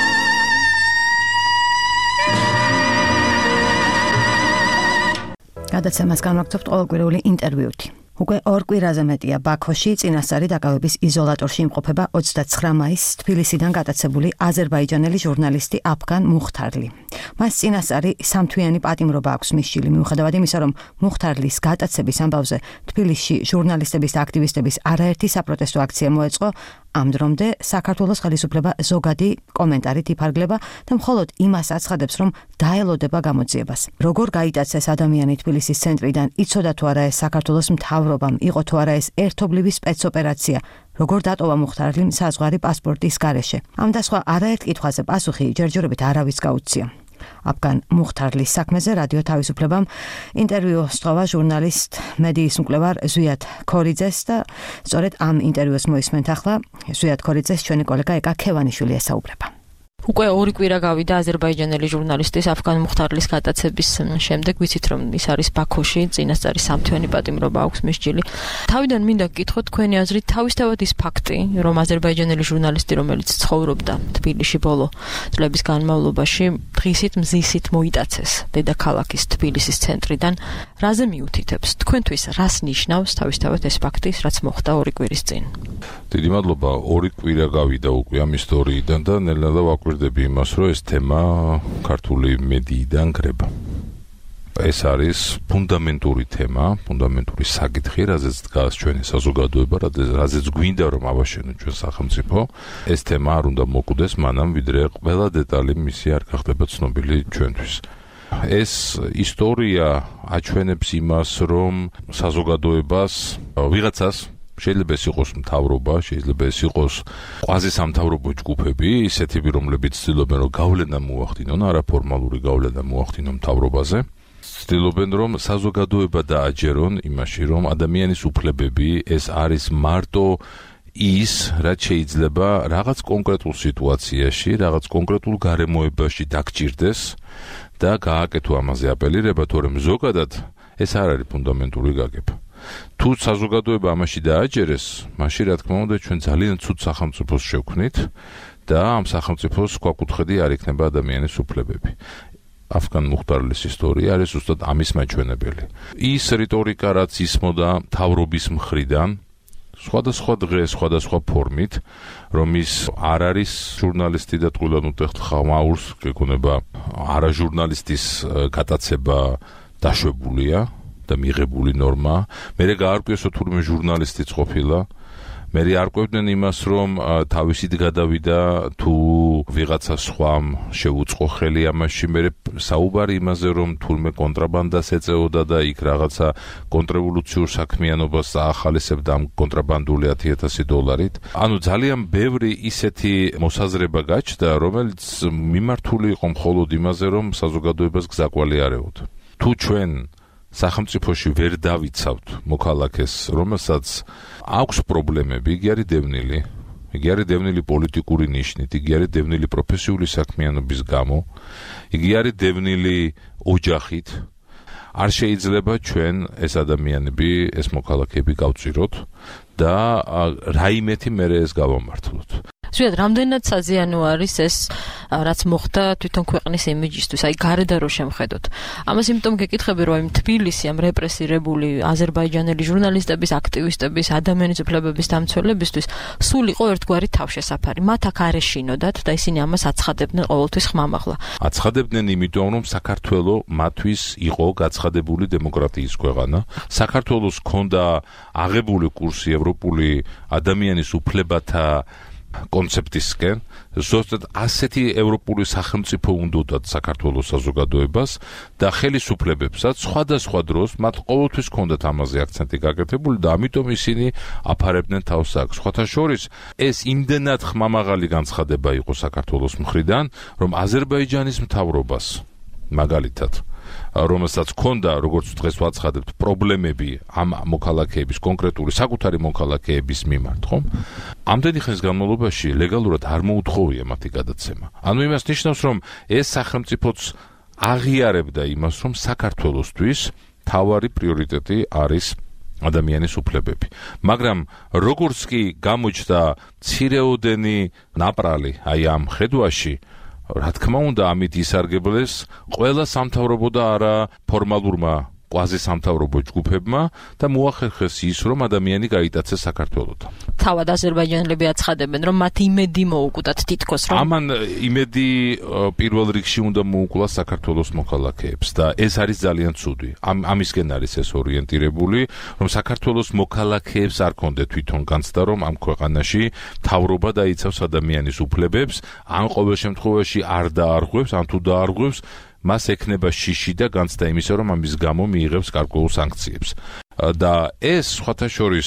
გადაცემას განვაგრძობთ ყოველკვირეული ინტერვიუთი. უკვე ორ კვირაზე მეტია ბაქოში წინასწარი დაკავების იზოლატორში იმყოფება ოცდაცხრა მაისს თბილისიდან გატაცებული აზერბაიჯანელი ჟურნალისტი აფგან მუხთარლი. მას წინასწარი სამთვიანი პატიმრობა აქვს მისჯილი, მიუხედავად იმისა, რომ მუხთარლის გატაცების ამბავზე თბილისში ჟურნალისტების და აქტივისტების არაერთი საპროტესტო აქცია მოეწყო. ამ დრომდე საქართველოს ხელისუფლება ზოგადი კომენტარით იფარგლება და მხოლოდ იმას აცხადებს, რომ დაელოდება გამოძიებას. როგორ გაიტაცეს ადამიანი თბილისის ცენტრიდან, იცოდა თუ არა ეს საქართველოს მთავრობამ, იყო თუ არა ეს ერთობლივი სპეცოპერაცია, როგორ დატოვა მუხთარლიმ საზღვარი პასპორტის გარეშე. ამ და სხვა არაერთ კითხვაზე პასუხი ჯერჯერობით არავის გაუწია. აფგან მუხთარლის საქმეზე რადიო თავისუფლებამ ინტერვიუ სწოვა ჟურნალისტ მედიის მკვლევარ ზვიად ქორიძეს და სწორედ ამ ინტერვიუს მოისმენთ ახლა. ზვიად ქორიძეს ჩვენი კოლეგა ეკა ქევანიშვილი ესაუბრება. უკვე ორი კვირა გავიდა აზერბაიჯანელი ჟურნალისტის აფგან მუხთარლის გატაცების შემდეგ, ვიცით რომ ის არის ბაქოში, წინასწარი სამთვიანი პატიმრობა აქვს მისჯილი. თავიდან მინდა გკითხოთ თქვენი აზრით, თავისთავად ის ფაქტი, რომ აზერბაიჯანელი ჟურნალისტი, რომელიც ცხოვრობდა თბილისში ბოლო წლების განმავლობაში, დღისით მზისით მოიტაცეს დედაქალაქის თბილისის ცენტრიდან, რაზე მიუთითებს? თქვენთვის რას ნიშნავს თავისთავად ეს ფაქტი, რაც მოხდა ორი კვირის წინ? დიდი მადლობა, ორი კვირა გავიდა უკვე ამ ისტორიიდან და ნელ-ნელა ვაკვირდები იმას, რომ ეს თემა ქართული მედიიდან გრება. ეს არის ფუნდამენტური თემა, ფუნდამენტური საკითხი, რაზეც დგას ჩვენი საზოგადოება, რაზეც გვინდა რომ ავაშენოთ ჩვენ სახელმწიფო. ეს თემა არ უნდა მოკვდეს მანამ, ვიდრე ყველა დეტალი მისი არ გახდება ცნობილი ჩვენთვის. ეს ისტორია აჩვენებს იმას, რომ საზოგადოებას ვიღაცას შეიძლება ეს იყოს მთავრობა, შეიძლება ეს იყოს კვაზისამთავრობო ჯგუფები, ისეთები, რომლებიც ცდილობენ რომ გავლენა მოახდინონ, არაფორმალური გავლენა მოახდინონ მთავრობაზე. ცდილობენ რომ საზოგადოება დააჯერონ იმაში, რომ ადამიანის უფლებები ეს არის მარტო ის, რაც შეიძლება რაღაც კონკრეტულ სიტუაციაში, რაღაც კონკრეტულ გარემოებაში დაგჭირდეს და გააკეთო ამაზე აპელირება, თორემ ზოგადად ეს არ არის ფუნდამენტური გაგება. თუ საზოგადოება ამაში დააჯერეს, მაშინ რა თქმა უნდა ჩვენ ძალიან ცუდ სახელმწიფოს შევქმნით და ამ სახელმწიფოს ქვაკუთხედი არ იქნება ადამიანის უფლებები. აფგან მუხთარლის ისტორია არის ზუსტად ამის მაჩვენებელი. ის რიტორიკა, რაც ისმოდა მთავრობის მხრიდან, სხვადასხვა დღე, სხვადასხვა ფორმით, რომ ის არ არის ჟურნალისტი და ტყუილად უხმაურს გეკონება არა ჟურნალისტის გატაცება დაშვებულია და მიღებული ნორმა, მერე გაარკვიესო თურმე ჟურნალისტიც ყოფილა, მერე არკვევდნენ იმას, რომ თავისით გადავიდა თუ ვიღაცა სხვამ შეუწყო ხელი ამაში, მერე საუბარი იმაზე, რომ თურმე კონტრაბანდას ეწეოდა და იქ რაღაცა კონტრრევოლუციურ საქმიანობას აახალისებდა ამ კონტრაბანდული ათი ათასი დოლარით. ანუ ძალიან ბევრი ისეთი მოსაზრება გაჩნდა, რომელიც მიმართული იყო მხოლოდ იმაზე, რომ საზოგადოებას გზაკვალი არეოდა. თუ ჩვენ სახელმწიფოში ვერ დავიცავთ მოქალაქეს, რომელსაც აქვს პრობლემები, იგი არის დევნილი, იგი არის დევნილი პოლიტიკური ნიშნით, იგი არის დევნილი პროფესიული საქმიანობის გამო, იგი არის დევნილი ოჯახით. არ შეიძლება ჩვენ ეს ადამიანები, ეს მოქალაქეები გავწიროთ და რაიმეთი მერე ეს გავამართლოთ. ზუსტად რამდენად საზიანო არის ეს, რაც მოხდა თვითონ ქვეყნის იმიჯისთვის, აი გარდა რო შემხედოთ. ამას იმიტომ გეკითხები, რომ აი თბილისი ამ რეპრესირებული აზერბაიჯანელი ჟურნალისტების, აქტივისტების, ადამიანის უფლებების დამცველებისთვის სულ იყო ერთგვარი თავშესაფარი. მათ აქ არ ეშინოდათ და ისინი ამას აცხადებდნენ ყოველთვის ხმამაღლა. აცხადებდნენ იმიტომ, რომ საქართველო მათთვის იყო გაცხადებული დემოკრატიის ქვეყანა. საქართველოს ჰქონდა აღებული კურსი ევროპული ადამიანის უფლებათა კონცეფტისკენ, ზუსტად ასეთი ევროპული სახელმწიფო უნდათ საქართველოს საზოგადოებას და ხელისუფლებებსაც სხვადასხვა დროს მათ ყოველთვის ჰქონდათ ამაზე აქცენტი გაკეთებული და ამიტომ ისინი აფარებდნენ თავს აქ. სხვათა შორის ეს იმდენად ხმამაღალი განცხადება იყო საქართველოს მხრიდან, რომ აზერბაიჯანის მთავრობას მაგალითად რომელსაც ჰქონდა, როგორც დღეს ვაცხადებთ, პრობლემები ამ მოქალაქეების, კონკრეტული საკუთარი მოქალაქეების მიმართ, ხომ? ამდენი ხნის განმავლობაში ლეგალურად არ მოუთხოვია მათი გადაცემა. ანუ იმას ნიშნავს, რომ ეს სახელმწიფოც აღიარებდა იმას, რომ საქართველოსთვის თავარი პრიორიტეტი არის ადამიანის უფლებები. მაგრამ როგორც კი გამოჩნდა მცირეოდენი ნაპრალი აი ამ ხედვაში, რა თქმა უნდა, ამით ისარგებლეს ყველა სამთავრობო და არა ფორმალურმა კვაზი სამთავრობო ჯგუფებმა და მოახერხეს ის, რომ ადამიანი გაიტაცეს საქართველოდან. თავად აზერბაიჯანელები აცხადებენ, რომ მათ იმედი მოუკვდათ თითქოს, რომ ამან იმედი პირველ რიგში უნდა მოუკლას საქართველოს მოქალაქეებს და ეს არის ძალიან ცუდი. ამ ამისკენ არის ეს ორიენტირებული, რომ საქართველოს მოქალაქეებს არ კონდეთ თვითონ განცდა, რომ ამ ქვეყანაში მთავრობა დაიცავს ადამიანის უფლებებს, ან ყოველ შემთხვევაში არ დაარღვევს, ან თუ დაარღვევს მას ექნება შიში და განცდა იმისა, რომ ამის გამო მიიღებს გარკვეულ სანქციებს. და ეს სხვათა შორის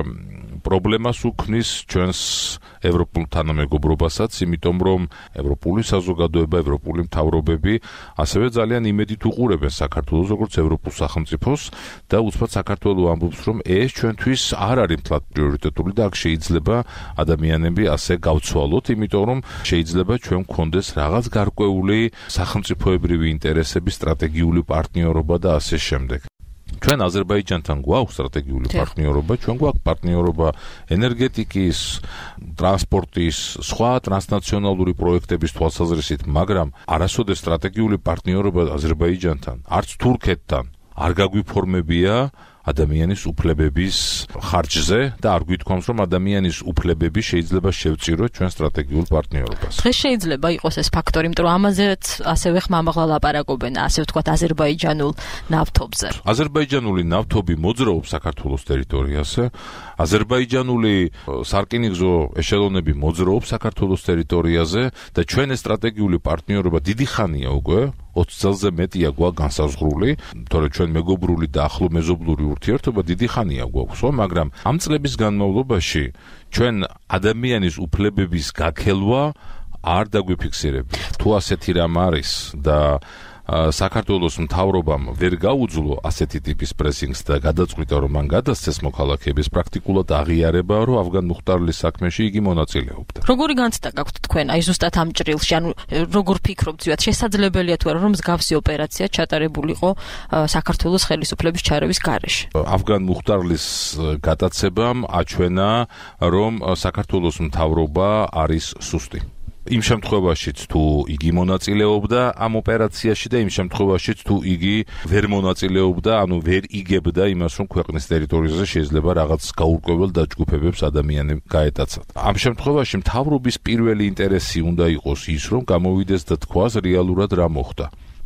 პრობლემას უქმნის ჩვენს ევროპულ თანამეგობრობასაც, იმიტომ რომ ევროპული საზოგადოება, ევროპული მთავრობები ასევე ძალიან იმედით უყურებენ საქართველოს როგორც ევროპულ სახელმწიფოს და უცბად საქართველო ამბობს, რომ ეს ჩვენთვის არ არის მთლად პრიორიტეტული და აქ შეიძლება ადამიანები ასე გავცვალოთ, იმიტომ რომ შეიძლება ჩვენ გქონდეს რაღაც გარკვეული სახელმწიფოებრივი ინტერესების სტრატეგიული პარტნიორობა და ასე შემდეგ. ჩვენ აზერბაიჯანთან გვაქვს სტრატეგიული პარტნიორობა, ჩვენ გვაქვს პარტნიორობა ენერგეტიკის, ტრანსპორტის, სხვა ტრანსნაციონალური პროექტების თვალსაზრისით, მაგრამ არასოდეს სტრატეგიული პარტნიორობა აზერბაიჯანთან, არც თურქეთთან არ გაგვიფორმებია ადამიანის უფლებების ხარჯზე და არ გვითქვამს, რომ ადამიანის უფლებები შეიძლება შევწიროთ ჩვენ სტრატეგიულ პარტნიორობას. დღეს შეიძლება იყოს ეს ფაქტორი, იმიტომ რომ ამაზეც ასევე ხმამაღლა ლაპარაკობენ, ასე ვთქვათ, აზერბაიჯანულ ნავთობზე. აზერბაიჯანული ნავთობი მოძრაობს საქართველოს ტერიტორიაზე. აზერბაიჯანული სარკინიგზო ეშელონები მოძრაობს საქართველოს ტერიტორიაზე და ჩვენ ეს სტრატეგიული პარტნიორობა დიდი ხანია უკვე, ოცი წელზე მეტია გვაქვს განსაზღვრული, თორე ჩვენ მეგობრული და ახლო მეზობლური ურთიერთობა დიდი ხანია გვაქვს, მაგრამ ამ წლების განმავლობაში ჩვენ ადამიანის უფლებების გაქელვა არ დაგვიფიქსირებია. თუ ასეთი რამ არის და საქართველოს მთავრობამ ვერ გაუძლო ასეთი ტიპის პრესინგს და გადაწყვიტა, რომ მან გადასცეს მოქალაქეების პრაქტიკულად აღიარება, რომ ავგან მუხტარლის საქმეში იგი მონაწილეობდა. როგორი განცდა გაქვთ თქვენ, აი ზუსტად ამ ჭრილში, ანუ როგორ ფიქრობთ, ზუსტად შესაძლებელია თუ არა, რომ მსგავსი ოპერაცია ჩატარებულიყო საქართველოს ხელისუფლების ჩარევის გარეშე? ავგან მუხტარლის გადაცემამ აჩვენა, რომ საქართველოს მთავრობა არის სუსტი. იმ შემთხვევაშიც თუ იგი მონაწილეობდა ამ ოპერაციაში და იმ შემთხვევაშიც თუ იგი ვერ მონაწილეობდა, ანუ ვერ იგებდა იმას, რომ ქვეყნის ტერიტორიაზე შეიძლება რაღაც გაურკვეველ დაჯგუფებებს ადამიანები გაეტაცათ. ამ შემთხვევაში მთავრობის პირველი ინტერესი უნდა იყოს ის, რომ გამოვიდეს და თქვას რეალურად რა მოხდა.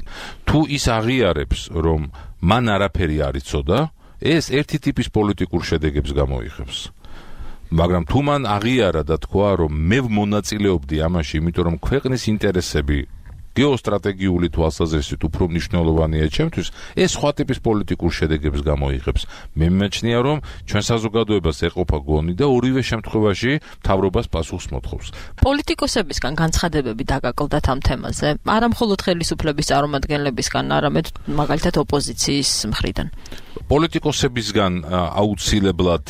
თუ ის აღიარებს, რომ მან არაფერი არ იცოდა, ეს ერთი ტიპის პოლიტიკურ შედეგებს გამოიღებს. მაგრამ თუ მან აღიარა და თქვა, რომ მე მონაწილეობდი ამაში, იმიტომ რომ ქვეყნის ინტერესები გეოსტრატეგიული თვალსაზრისით უფრო მნიშვნელოვანია ჩემთვის, ეს სხვა ტიპის პოლიტიკურ შედეგებს გამოიღებს. მე მიმაჩნია, რომ ჩვენ საზოგადოებას ეყოფა გონი და ორივე შემთხვევაში მთავრობას პასუხს მოთხოვს. პოლიტიკოსებისგან განცხადებები დაგაკლდათ ამ თემაზე, არა მხოლოდ ხელისუფლების წარმომადგენლებისგან, არამედ მაგალითად ოპოზიციის მხრიდან. პოლიტიკოსებისგან აუცილებლად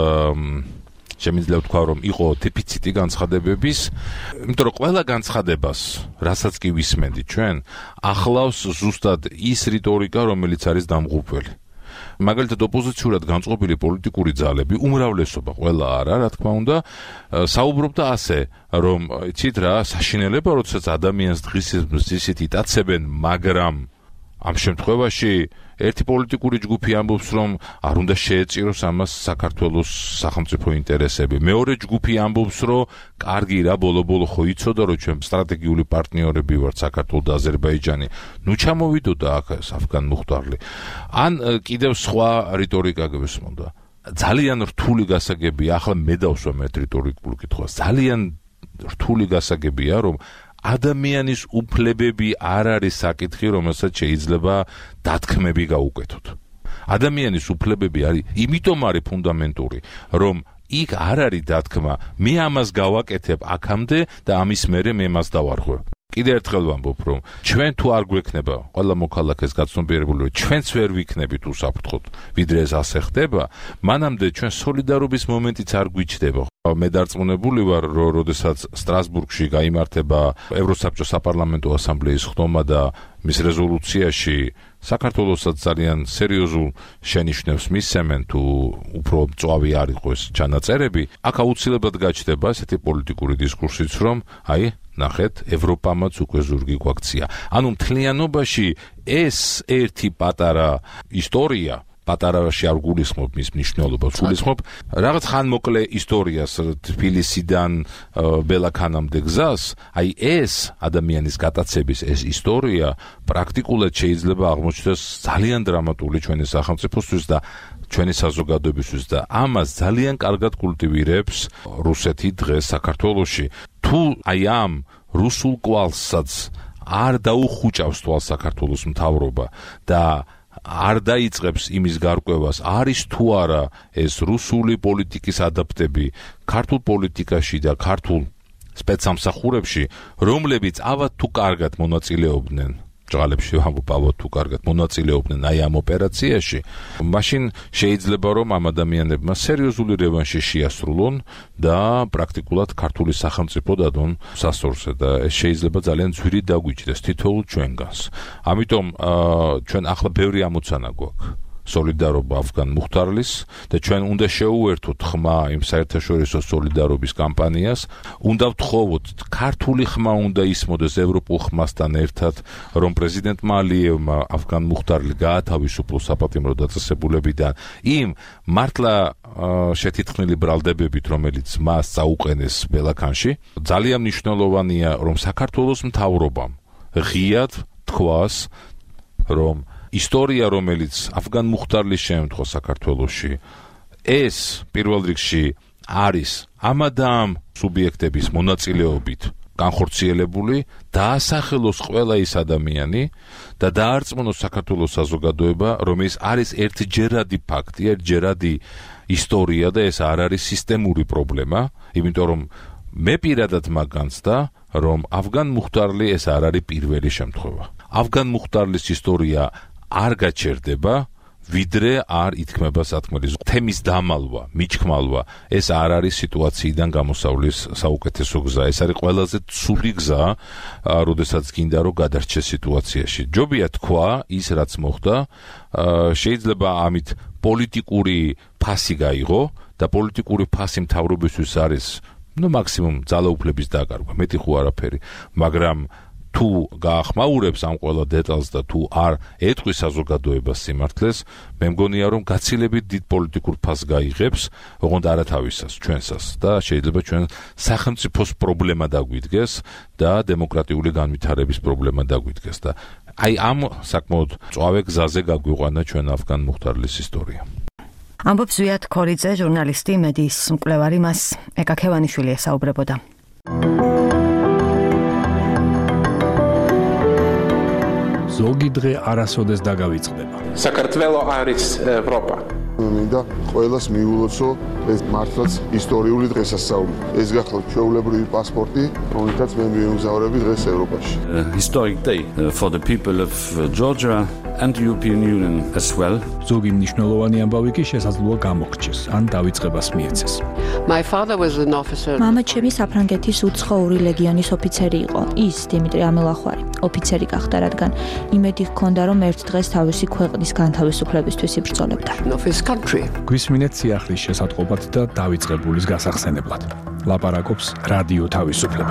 შემიძლია ვთქვა, რომ იყო დეფიციტი განცხადებების, იმიტომ რომ ყველა განცხადებას, რასაც კი ვისმენთ ჩვენ, ახლავს ზუსტად ის რიტორიკა, რომელიც არის დამღუპველი. მაგალითად ოპოზიციურად განწყობილი პოლიტიკური ძალები, უმრავლესობა, ყველა არა, რა თქმა უნდა, საუბრობდა ასე, რომ იცით რა, საშინელება, როდესაც ადამიანს დღისით იტაცებენ, მაგრამ ამ შემთხვევაში ერთი პოლიტიკური ჯგუფი ამბობს, რომ არ უნდა შეეწიროს ამას საქართველოს სახელმწიფო ინტერესები. მეორე ჯგუფი ამბობს, რომ კარგი რა, ბოლო-ბოლო ხო იცოდა, რომ ჩვენ სტრატეგიული პარტნიორები ვართ საქართველო და აზერბაიჯანი. ნუ ჩამოვიდოდა აქ ავგან მუხტარლი. ან კიდევ სხვა რიტორიკა გვესმოდა. ძალიან რთული გასაგებია, ახლა მე დავსვამ ერთ რიტორიკულ კითხვას. ძალიან რთული გასაგებია, რომ ადამიანის უფლებები არ არის საკითხი, რომელსაც შეიძლება დათქმები გაუკეთოთ. ადამიანის უფლებები არის, იმიტომ არის ფუნდამენტური, რომ იქ არ არის დათქმა, მე ამას გავაკეთებ აქამდე და ამის მერე მე მას დავარღვევ. კიდევ ერთხელ ვამბობ, რომ ჩვენ თუ არ გვექნება ყველა მოქალაქეს გაცნობიერებული, რომ ჩვენც ვერ ვიქნებით უსაფრთხოდ, ვიდრე ეს ასე ხდება, მანამდე ჩვენ სოლიდარობის მომენტიც არ გვიჩნდება. მე დარწმუნებული ვარ, რომ როდესაც სტრასბურგში გაიმართება ევროსაბჭოს საპარლამენტო ასამბლეის ხდომა და მის რეზოლუციაში საქართველოსაც ძალიან სერიოზულ შენიშვნებს მისცემენ, თუ უფრო მწვავე არ იყოს ჩანაწერები, აქ აუცილებლად გაჩნდება ესეთი პოლიტიკური დისკურსიც, რომ აი ნახეთ, ევროპამაც უკვე ზურგი გვაქცია. ანუ მთლიანობაში ეს ერთი პატარა ისტორია პატარავაში არ გულისხმობ მის მნიშვნელობას, გულისხმობ რაღაც ხანმოკლე ისტორიას თბილისიდან ბელაქანამდე გზას, აი ეს ადამიანის გატაცების ეს ისტორია პრაქტიკულად შეიძლება აღმოჩნდეს ძალიან დრამატული ჩვენი სახელმწიფოსთვის და ჩვენი საზოგადოებისთვის და ამას ძალიან კარგად კულტივირებს რუსეთი დღეს საქართველოში. თუ აი ამ რუსულ კვალსაც არ დაუხუჭავს თვალს საქართველოს მთავრობა და არ დაიწყებს იმის გარკვევას, არის თუ არა ეს რუსული პოლიტიკის ადაპტები ქართულ პოლიტიკაში და ქართულ სპეცსამსახურებში, რომლებიც ავად თუ კარგად მონაწილეობდნენ ჭღალებში ვამბობ, ავად თუ კარგად მონაწილეობდნენ აი ამ ოპერაციაში, მაშინ შეიძლება რომ ამ ადამიანებმა სერიოზული რევანში შეასრულონ და პრაქტიკულად ქართული სახელმწიფო დადონ სასწორზე და ეს შეიძლება ძალიან ძვირი დაგვიჭდეს თითოეულ ჩვენგანს. ამიტომ ჩვენ ახლა ბევრი ამოცანა გვაქვს სოლიდარობა ავგან მუხტარლის და ჩვენ უნდა შეუერთოთ ხმა იმ საერთაშორისო სოლიდარობის კამპანიას, უნდა ვთხოვოთ ქართული ხმა უნდა ისმოდეს ევროპულ ხმასთან ერთად, რომ პრეზიდენტმა ალიევმა ავგან მუხტარლი გაათავისუფლოს საპატიმრო დაწესებულებიდან იმ მართლა შეთითხმილი ბრალდებებით, რომელიც მას წაუყენეს ბელაქანში. ძალიან მნიშვნელოვანია, რომ საქართველოს მთავრობამ ღიად თქვას, რომ ისტორია, რომელიც ავგან მუხტარლის შემდგომ საქართველოში, ეს პირველ რიგში არის ამადამ სუბიექტების მონაწილეობით განხორციელებული, დაასახელოს ყველა ის ადამიანი და დაარწმუნოს საქართველოს საზოგადოება, რომ ეს არის ერთჯერადი ფაქტი, ერთჯერადი ისტორია და ეს არ არის სისტემური პრობლემა, იმიტომ რომ მე პირადად მაგანცდა, რომ ავგან მუხტარლი ეს არ არის პირველი შემთხვევა. ავგან მუხტარლის ისტორია არ გაჩერდება, ვიდრე არ ითქმება სათქმელი თემის დამალვა, მიჩქმალვა, ეს არ არის სიტუაციიდან გამოსავლის საუკეთესო გზა. ეს არის ყველაზე ცუდი გზა, როდესაც გინდა რომ გადარჩეს სიტუაციაში. ჯობია თქვა ის, რაც მოხდა, შეიძლება ამით პოლიტიკური ფასი გაიღო და პოლიტიკური ფასი მთავრობისთვის არის, ну, მაქსიმუმ ძალაუფლების დაკარგვა, მეტი ხო არაფერი, მაგრამ თუ გაახმაურებს ამ ყველა დეტალს და თუ არ ეტყვის საზოგადოებას სიმართლეს, მე მგონია რომ გაცილებით დიდ პოლიტიკურ ფასს გაიღებს, ოღონდ არავისას, ჩვენსას და შეიძლება ჩვენ სახელმწიფოს პრობლემა დაგვიდგეს და დემოკრატიული განვითარების პრობლემა დაგვიდგეს და აი ამ საკმაოდ მწვავე გზაზე გაგვიყვანა ჩვენ ავგან მუხტარლის ისტორია. ამბობს ზვიად ქორიძე, ჟურნალისტი, მედიის მკვლევარი, მას ეკაქევანიშვილი ესაუბრებოდა. ზოგი დღე არასოდეს დაგავიწყდება. საქართველო არის ევროპა. მინდა ყველას მიულოცო ეს მართლაც ისტორიული დღესასწაული. ეს გახლავთ ჩვეულებრივი პასპორტი, რომელთაც მე მივემგზავრები დღეს ევროპაში. Historic day for the people of Georgia and the European Union as well. ზოგი მნიშვნელოვანი ამბავი კი შესაძლოა გამოგრჩეს, ან დავიწყებას მიეცეს. My father was an officer. მამა ჩემი საფრანგეთის უცხოური ლეგიონის ოფიცერი იყო. ის დიმიტრი ამელახვარი, ოფიცერი გახდა, რადგან იმედი ჰქონდა, რომ ერთ დღეს თავისი ქვეყნის განთავისუფლებისთვის იბრძოლებდა. გვისმინეთ სიახლის შესატყობად და დავიწყებულის გასახსენებლად. ლაპარაკობს რადიო თავისუფლება.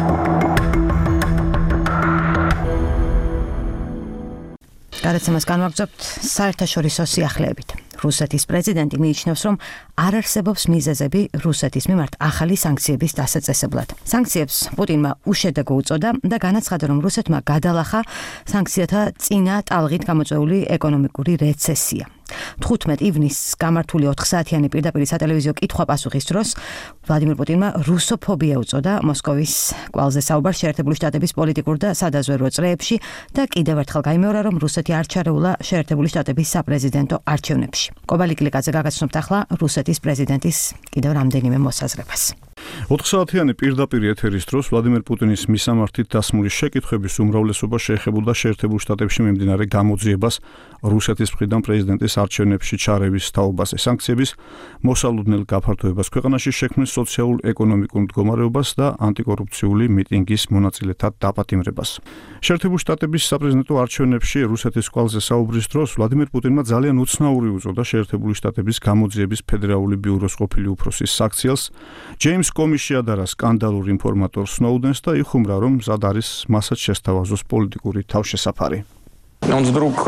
გადაცემას განვაგრძობთ საერთაშორისო სიახლეებით. რუსეთის პრეზიდენტი მიიჩნევს, რომ არ არსებობს მიზეზები რუსეთის მიმართ ახალი სანქციების დასაწესებლად. სანქციებს პუტინმა უშედეგო უწოდა და განაცხადა, რომ რუსეთმა გადალახა სანქციათა წინა ტალღით გამოწვეული ეკონომიკური რეცესია. თხუთმეტ ივნისს გამართული ოთხ საათიანი პირდაპირ სატელევიზიო კითხვა-პასუხის დროს ვლადიმირ პუტინმა რუსოფობია უწოდა მოსკოვის კვალზე საუბარს შეერთებული შტატების პოლიტიკურ და სადაზვერვო წრეებში და კიდევ ერთხელ გაიმეორა, რომ რუსეთი არ ჩარეულა შეერთებული შტატების საპრეზიდენტო არჩევნებში. კობალიკილიკაძე გაგაცნობთ ახლა რუსეთის პრეზიდენტის კიდევ რამდენიმე მოსაზრებას. ოთხ საათიანი პირდაპირ ეთერის დროს ვლადიმერ პუტინის მისამართით დასმული შეკითხვების უმრავლესობა შეეხებოდა შეერთებულ შტატებში მიმდინარე გამოძიებას რუსეთის მხრიდან პრეზიდენტის არჩევნებში ჩარევის თაობაზე, სანქციების მოსალოდნელ გაფართოებას ქვეყანაში შექმნის სოციალურ-ეკონომიკურ მდგომარეობას და ანტიკორუფციული მიტინგის მონაწილეთა დაპატიმრებას. შეერთებულ შტატების საპრეზიდენტო არჩევნებში რუსეთის კვალზე საუბრის დროს ვლადიმერ პუტინმა ძალიან უცნაური უწოდა შეერთებული შტატების გამოძიების ფედერალური ბიუროს ყოფილი უფროსის საქციელს, ჯეიმს კომის შეადარა სკანდალურ ინფორმატორ სნოუდენს და იხუმრა, რომ მზად არის მასაც შესთავაზოს პოლიტიკური თავშესაფარი. Он вдруг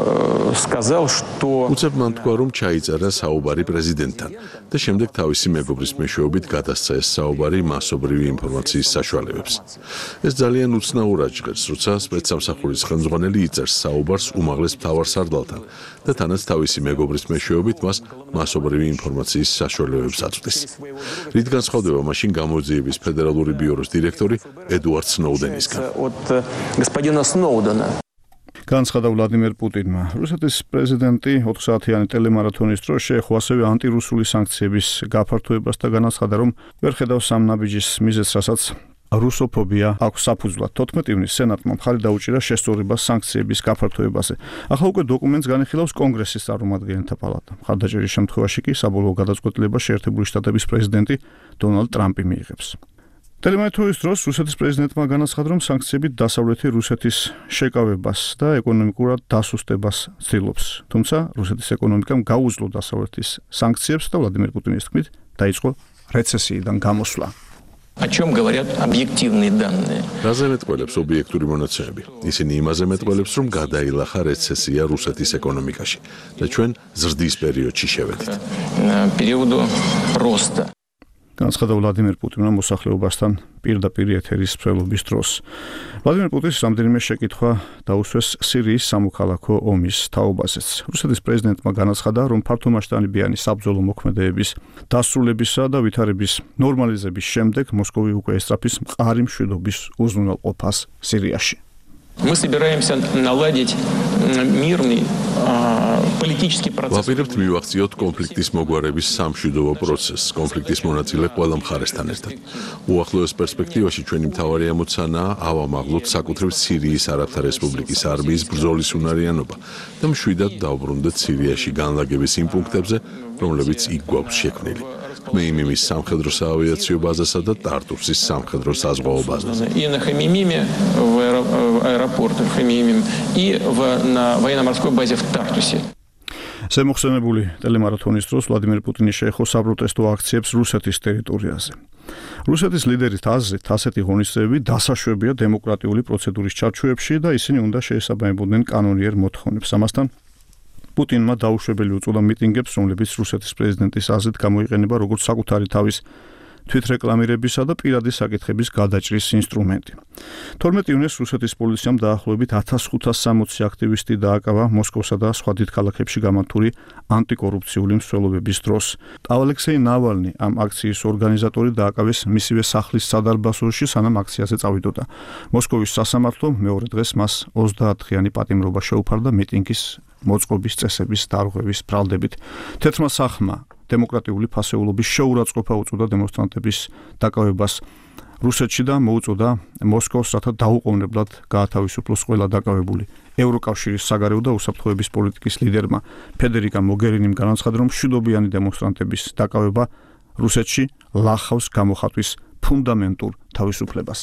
сказал, что უცებ მან თქვა, რომ ჩაიწერა საუბარი პრეზიდენტთან და შემდეგ თავისი მეგობრის მეშვეობით გადასცა ეს საუბარი მასობრივი ინფორმაციის საშუალებებს. ეს ძალიან უცნაურად ჟღერს, როცა სპეცსამსახურის ხელმძღვანელი იწერს საუბარს უმაღლეს მთავარსარდალთან და თანაც თავისი მეგობრის მეშვეობით მას მასობრივი ინფორმაციის საშუალებებს აწვდის. რით განსხვავდება მაშინ გამოძიების ფედერალური ბიუროს დირექტორი ედუარდ სნოუდენისგან? господина Сноудена. განცხადა ვლადიმერ პუტინმა. რუსეთის პრეზიდენტი ოთხ საათიანი ტელემარათონის დროს შეეხო ასევე ანტირუსული სანქციების გაფართოებას და განაცხადა, რომ ვერ ხედავს ამ ნაბიჯის მიზეზს, რასაც რუსოფობია აქვს საფუძვლად. თოთხმეტი ივნის სენატმა მხარი დაუჭირა შესწორებას სანქციების გაფართოებაზე. ახლა უკვე დოკუმენტს განიხილავს კონგრესის წარმომადგენელთა პალატა. მხარდაჭერის შემთხვევაში კი საბოლოო გადაწყვეტილებას შეერთებული შტატების პრეზიდენტი დონალდ ტრამპი მიიღებს. ტელემარათონის დროს რუსეთის პრეზიდენტმა განაცხადა, რომ სანქციებით დასავლეთი რუსეთის შეკავებას და ეკონომიკურად დასუსტებას ცდილობს. თუმცა რუსეთის ეკონომიკამ გაუძლო დასავლეთის სანქციებს და ვლადიმერ პუტინის თქმით დაიწყო რეცესიიდან გამოსვლა. О чем говорят объективные данные? რაზე მეტყველებს ობიექტური მონაცემები? ისინი იმაზე მეტყველებს, რომ გადაილახა რეცესია რუსეთის ეკონომიკაში და ჩვენ ზრდის პერიოდში შევედით. периоду роста. განაცხადა ვლადიმერ პუტინმა მოსახლეობასთან პირდაპირ ეთერის მსვლელობის დროს. ვლადიმერ პუტინს რამდენიმე შეკითხვა დაუსვეს სირიის სამოქალაქო ომის თაობაზეც. რუსეთის პრეზიდენტმა განაცხადა, რომ ფართომასშტაბიანი საბრძოლო მოქმედებების დასრულებისა და ვითარების ნორმალიზების შემდეგ მოსკოვი უკვე ესწრაფის მყარი მშვიდობის უზრუნველყოფას სირიაში. Мы собираемся наладить мирный политический процесс. ვაპირებთ მივახციოთ კონფლიქტის მოგვარების სამშვიდობო პროცესს, კონფლიქტის მონაწილე ყველა მხარესთან ერთად. უახლოეს პერსპექტივაში ჩვენი მთავარი ამოცანაა ავამაღლოთ საკუთრივ სირიის არაბთა რესპუბლიკის არმიის ბრძოლის უნარიანობა და მშვიდად დავბრუნდეთ სირიაში განლაგების იმ პუნქტებზე, რომლებიც იქ გვაქვს შექმნილი. ხმეიმიმის სამხედრო საავიაციო ბაზასა და ტარტუსის სამხედრო საზღვაო ბაზაზე. И на Хамимиме в аэропорт Хамимим и в на военно-морской базе в Тартусе. ზემოხსენებული ტელემარათონის დროს ვლადიმერ პუტინი შეეხო საპროტესტო აქციებს რუსეთის ტერიტორიაზე. რუსეთის ლიდერის აზრით, ასეთი ღონისძიებები დასაშვებია დემოკრატიული პროცედურის ჩარჩოებში და ისინი უნდა შეესაბამებოდნენ კანონიერ მოთხოვნებს. ამასთან პუტინმა დაუშვებელი უწოდა მიტინგებს, რომლებიც რუსეთის პრეზიდენტის აზრით გამოიყენება როგორც საკუთარი თავის თვითრეკლამირებისა და პირადი საკითხების გადაჭრის ინსტრუმენტი. თორმეტი ივნისს რუსეთის პოლიციამ დაახლოებით ათას ხუთას სამოცი აქტივისტი დააკავა მოსკოვსა და სხვა დიდ ქალაქებში გამართული ანტიკორუფციული მსვლელობების დროს. ალექსეი ნავალნი, ამ აქციის ორგანიზატორი, დააკავეს მისივე სახლის სადარბაზოში, სანამ აქციაზე წავიდოდა. მოსკოვის სასამართლომ მეორე დღეს მას ოცდაათდღიანი პატიმრობა შეუფარდა მიტინგის მოწყობის წესების დარღვევის ბრალდებით. თეთრმა სახლმა დემოკრატიული ფასეულობის შეურაცხყოფა უწოდა დემონსტრანტების დაკავებას რუსეთში და მოუწოდა მოსკოვს, რათა დაუყოვნებლად გაათავისუფლოს ყველა დაკავებული. ევროკავშირის საგარეო და უსაფრთხოების პოლიტიკის ლიდერმა ფედერიკა მოგერინიმ განაცხადა, რომ მშვიდობიანი დემონსტრანტების დაკავება რუსეთში ლახავს გამოხატვის ფუნდამენტურ თავისუფლებას.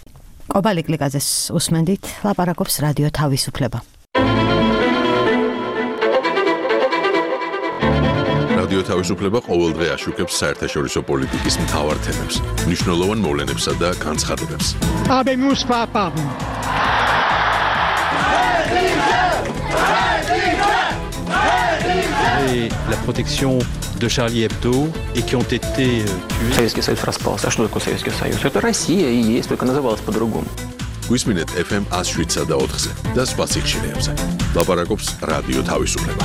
კობალი კლიკაძეს უსმენდით, ლაპარაკობს რადიო თავისუფლება. რადიო თავისუფლება ყოველდღე აშუქებს საერთაშორისო პოლიტიკის მთავარ თემებს, მნიშვნელოვან მოვლენებსა და განცხადებებს. Habemus papam. Et la protection de Charlie Hebdo et qui ont été tués. Советский Союз распался. А что такое Советский Союз? Это Россия и есть, только называлась по-другому. გვისმინეთ эф эм one oh seven და ოთხზე და სხვა სიხშირეებზე. ლაპარაკობს რადიო თავისუფლება.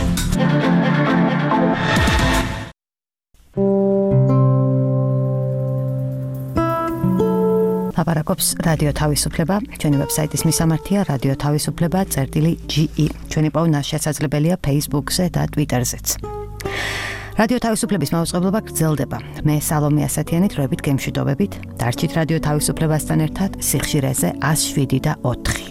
ლაპარაკობს რადიო თავისუფლება. ჩვენი ვებსაიტის მისამართია რადიო თავისუფლება წერტილი ჯი ი. ჩვენი პოვნა შესაძლებელია Facebook-ზე და Twitter-ზეც. რადიო თავისუფლების მაუწყებლობა გრძელდება. მე სალომე ასათიანი დროებით გემშვიდობებით. დარჩით რადიო თავისუფლებასთან ერთად სიხშირეზე ას შვიდი და ოთხი.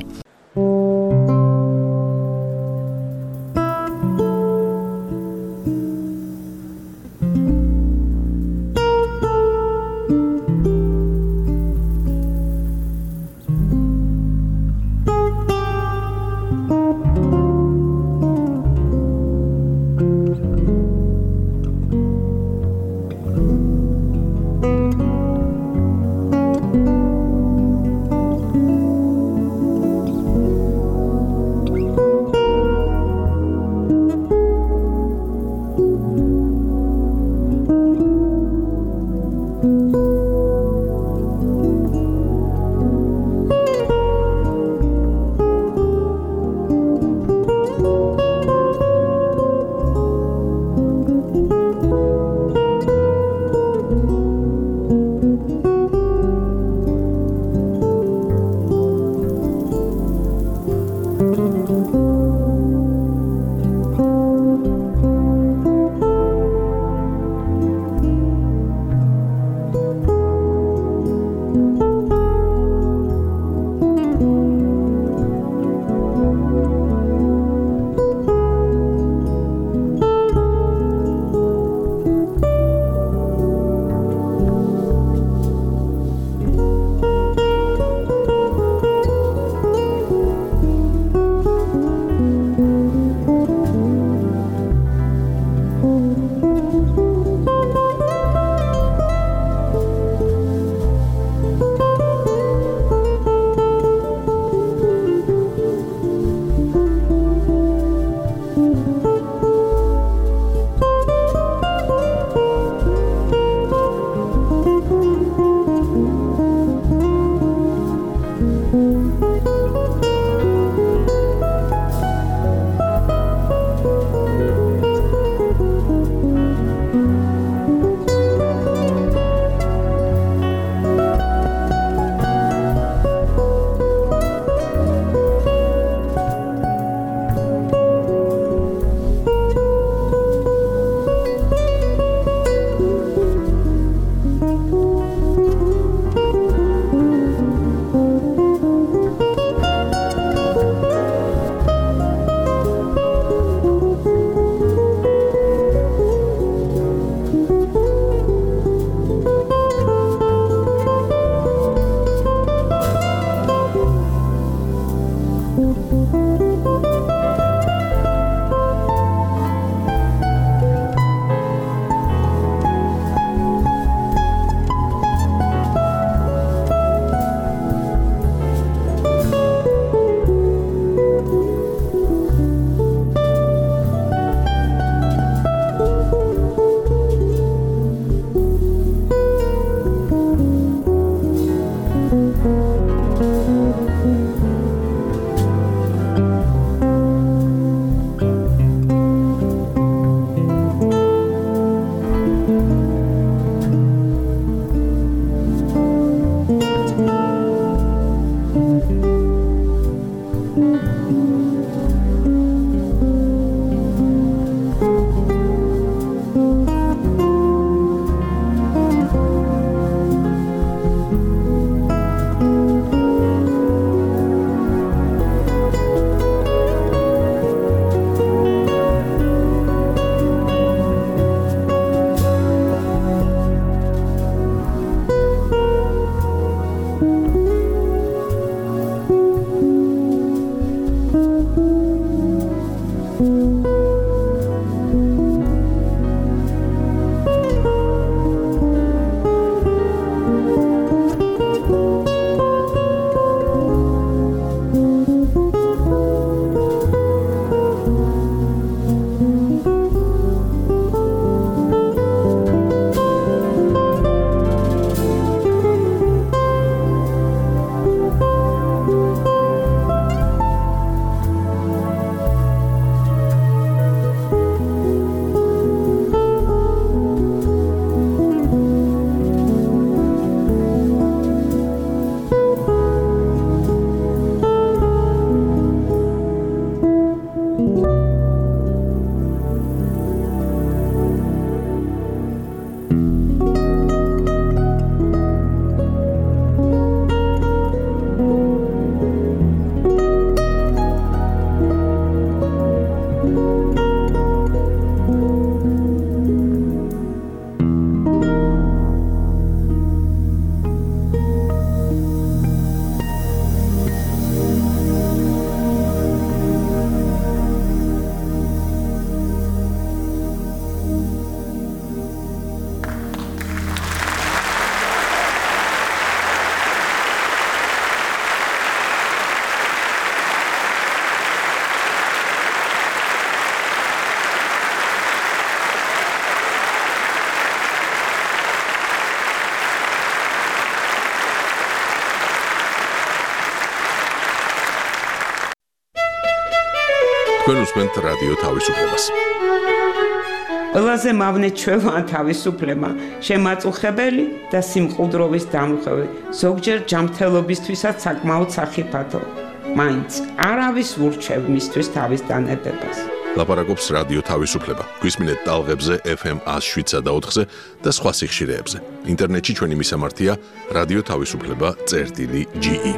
თქვენ უსმენთ რადიო თავისუფლებას. ყველაზე მავნე ჩვევა თავისუფლება, შემაწუხებელი და სიმყუდროვის დამრღვევი, ზოგჯერ ჯანმრთელობისთვისაც საკმაოდ სახიფათო. მაინც არავის ურჩევ მისთვის თავის დანებებას. ლაპარაკობს რადიო თავისუფლება. გვისმინეთ ტალღებზე ეფ ემ one oh seven და ოთხზე და სხვა სიხშირეებზე. ინტერნეტში ჩვენი მისამართია რადიო თავისუფლება წერტილი ჯი ი.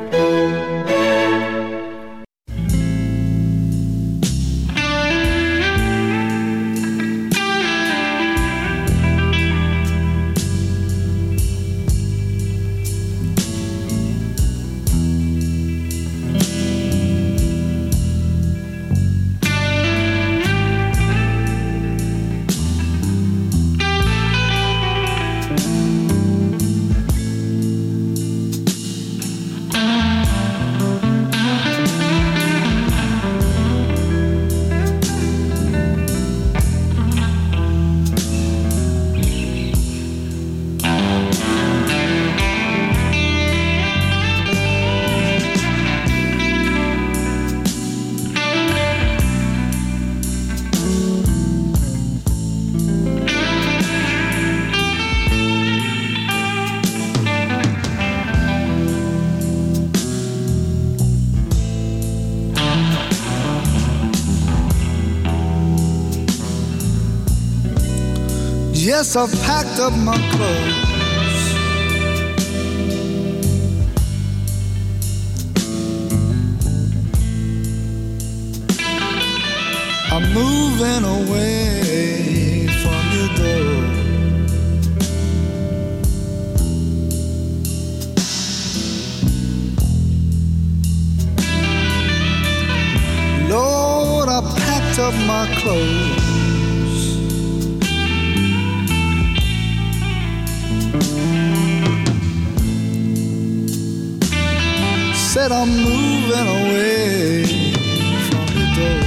Yes, I've packed up my clothes. I'm moving away from your door. Lord, I packed up my clothes. Said I'm moving away from your door.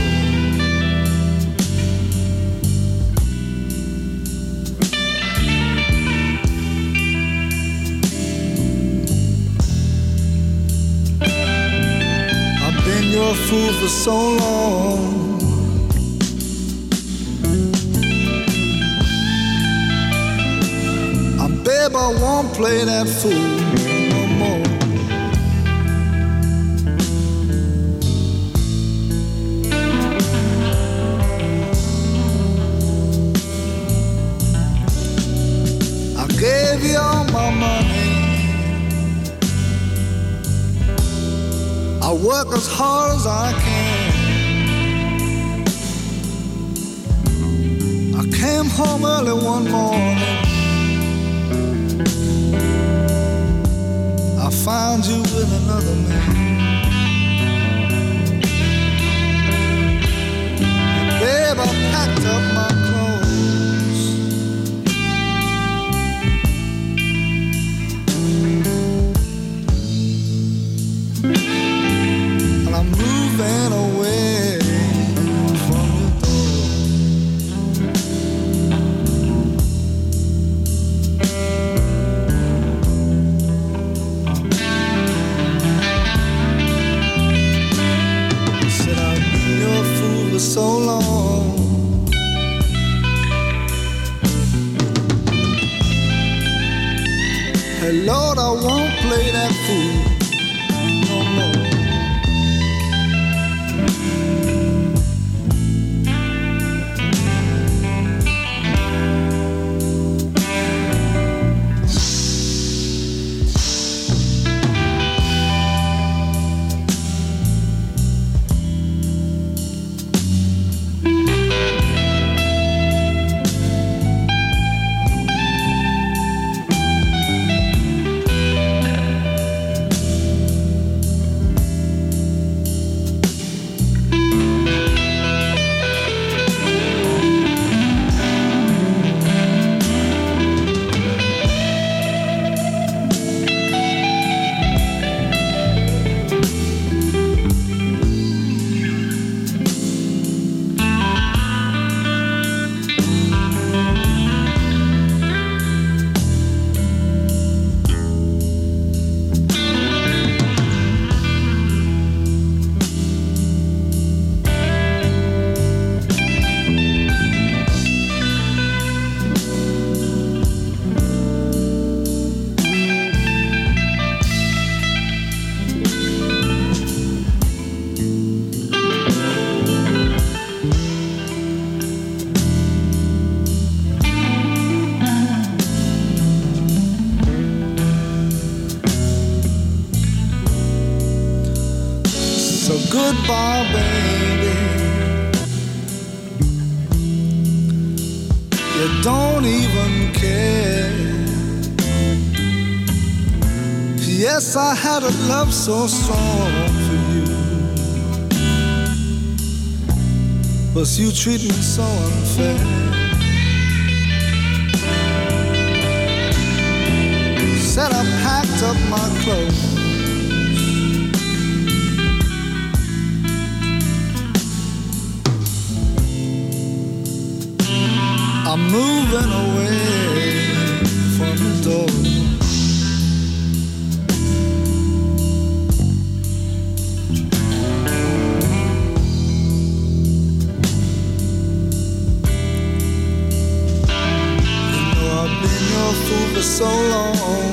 I've been your fool for so long. I babe, I won't play that fool no more. Gave you all my money. I work as hard as I can. I came home early one morning. I found you with another man. And babe, I packed up my clothes. And I'm moving away from your door. I said I've been your fool for so long. Goodbye, baby. You don't even care. Yes, I had a love so strong for you, but you treat me so unfair. Said I packed up my clothes, I'm moving away from the door. You know I've been your fool for so long.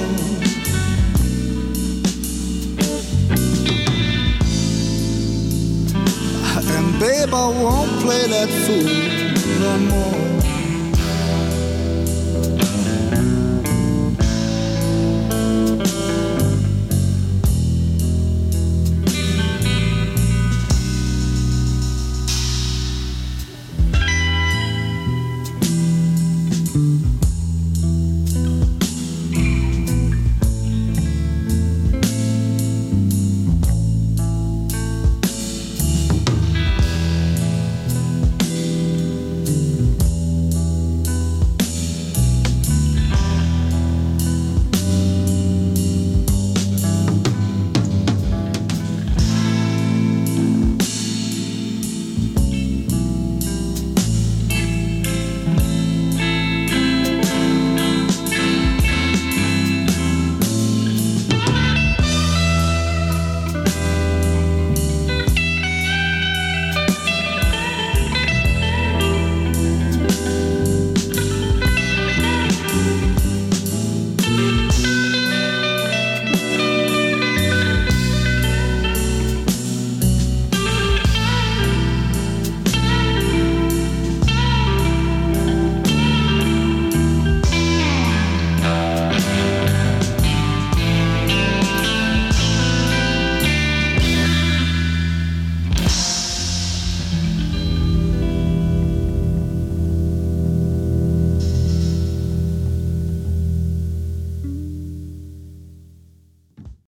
And babe, I won't play that fool no more.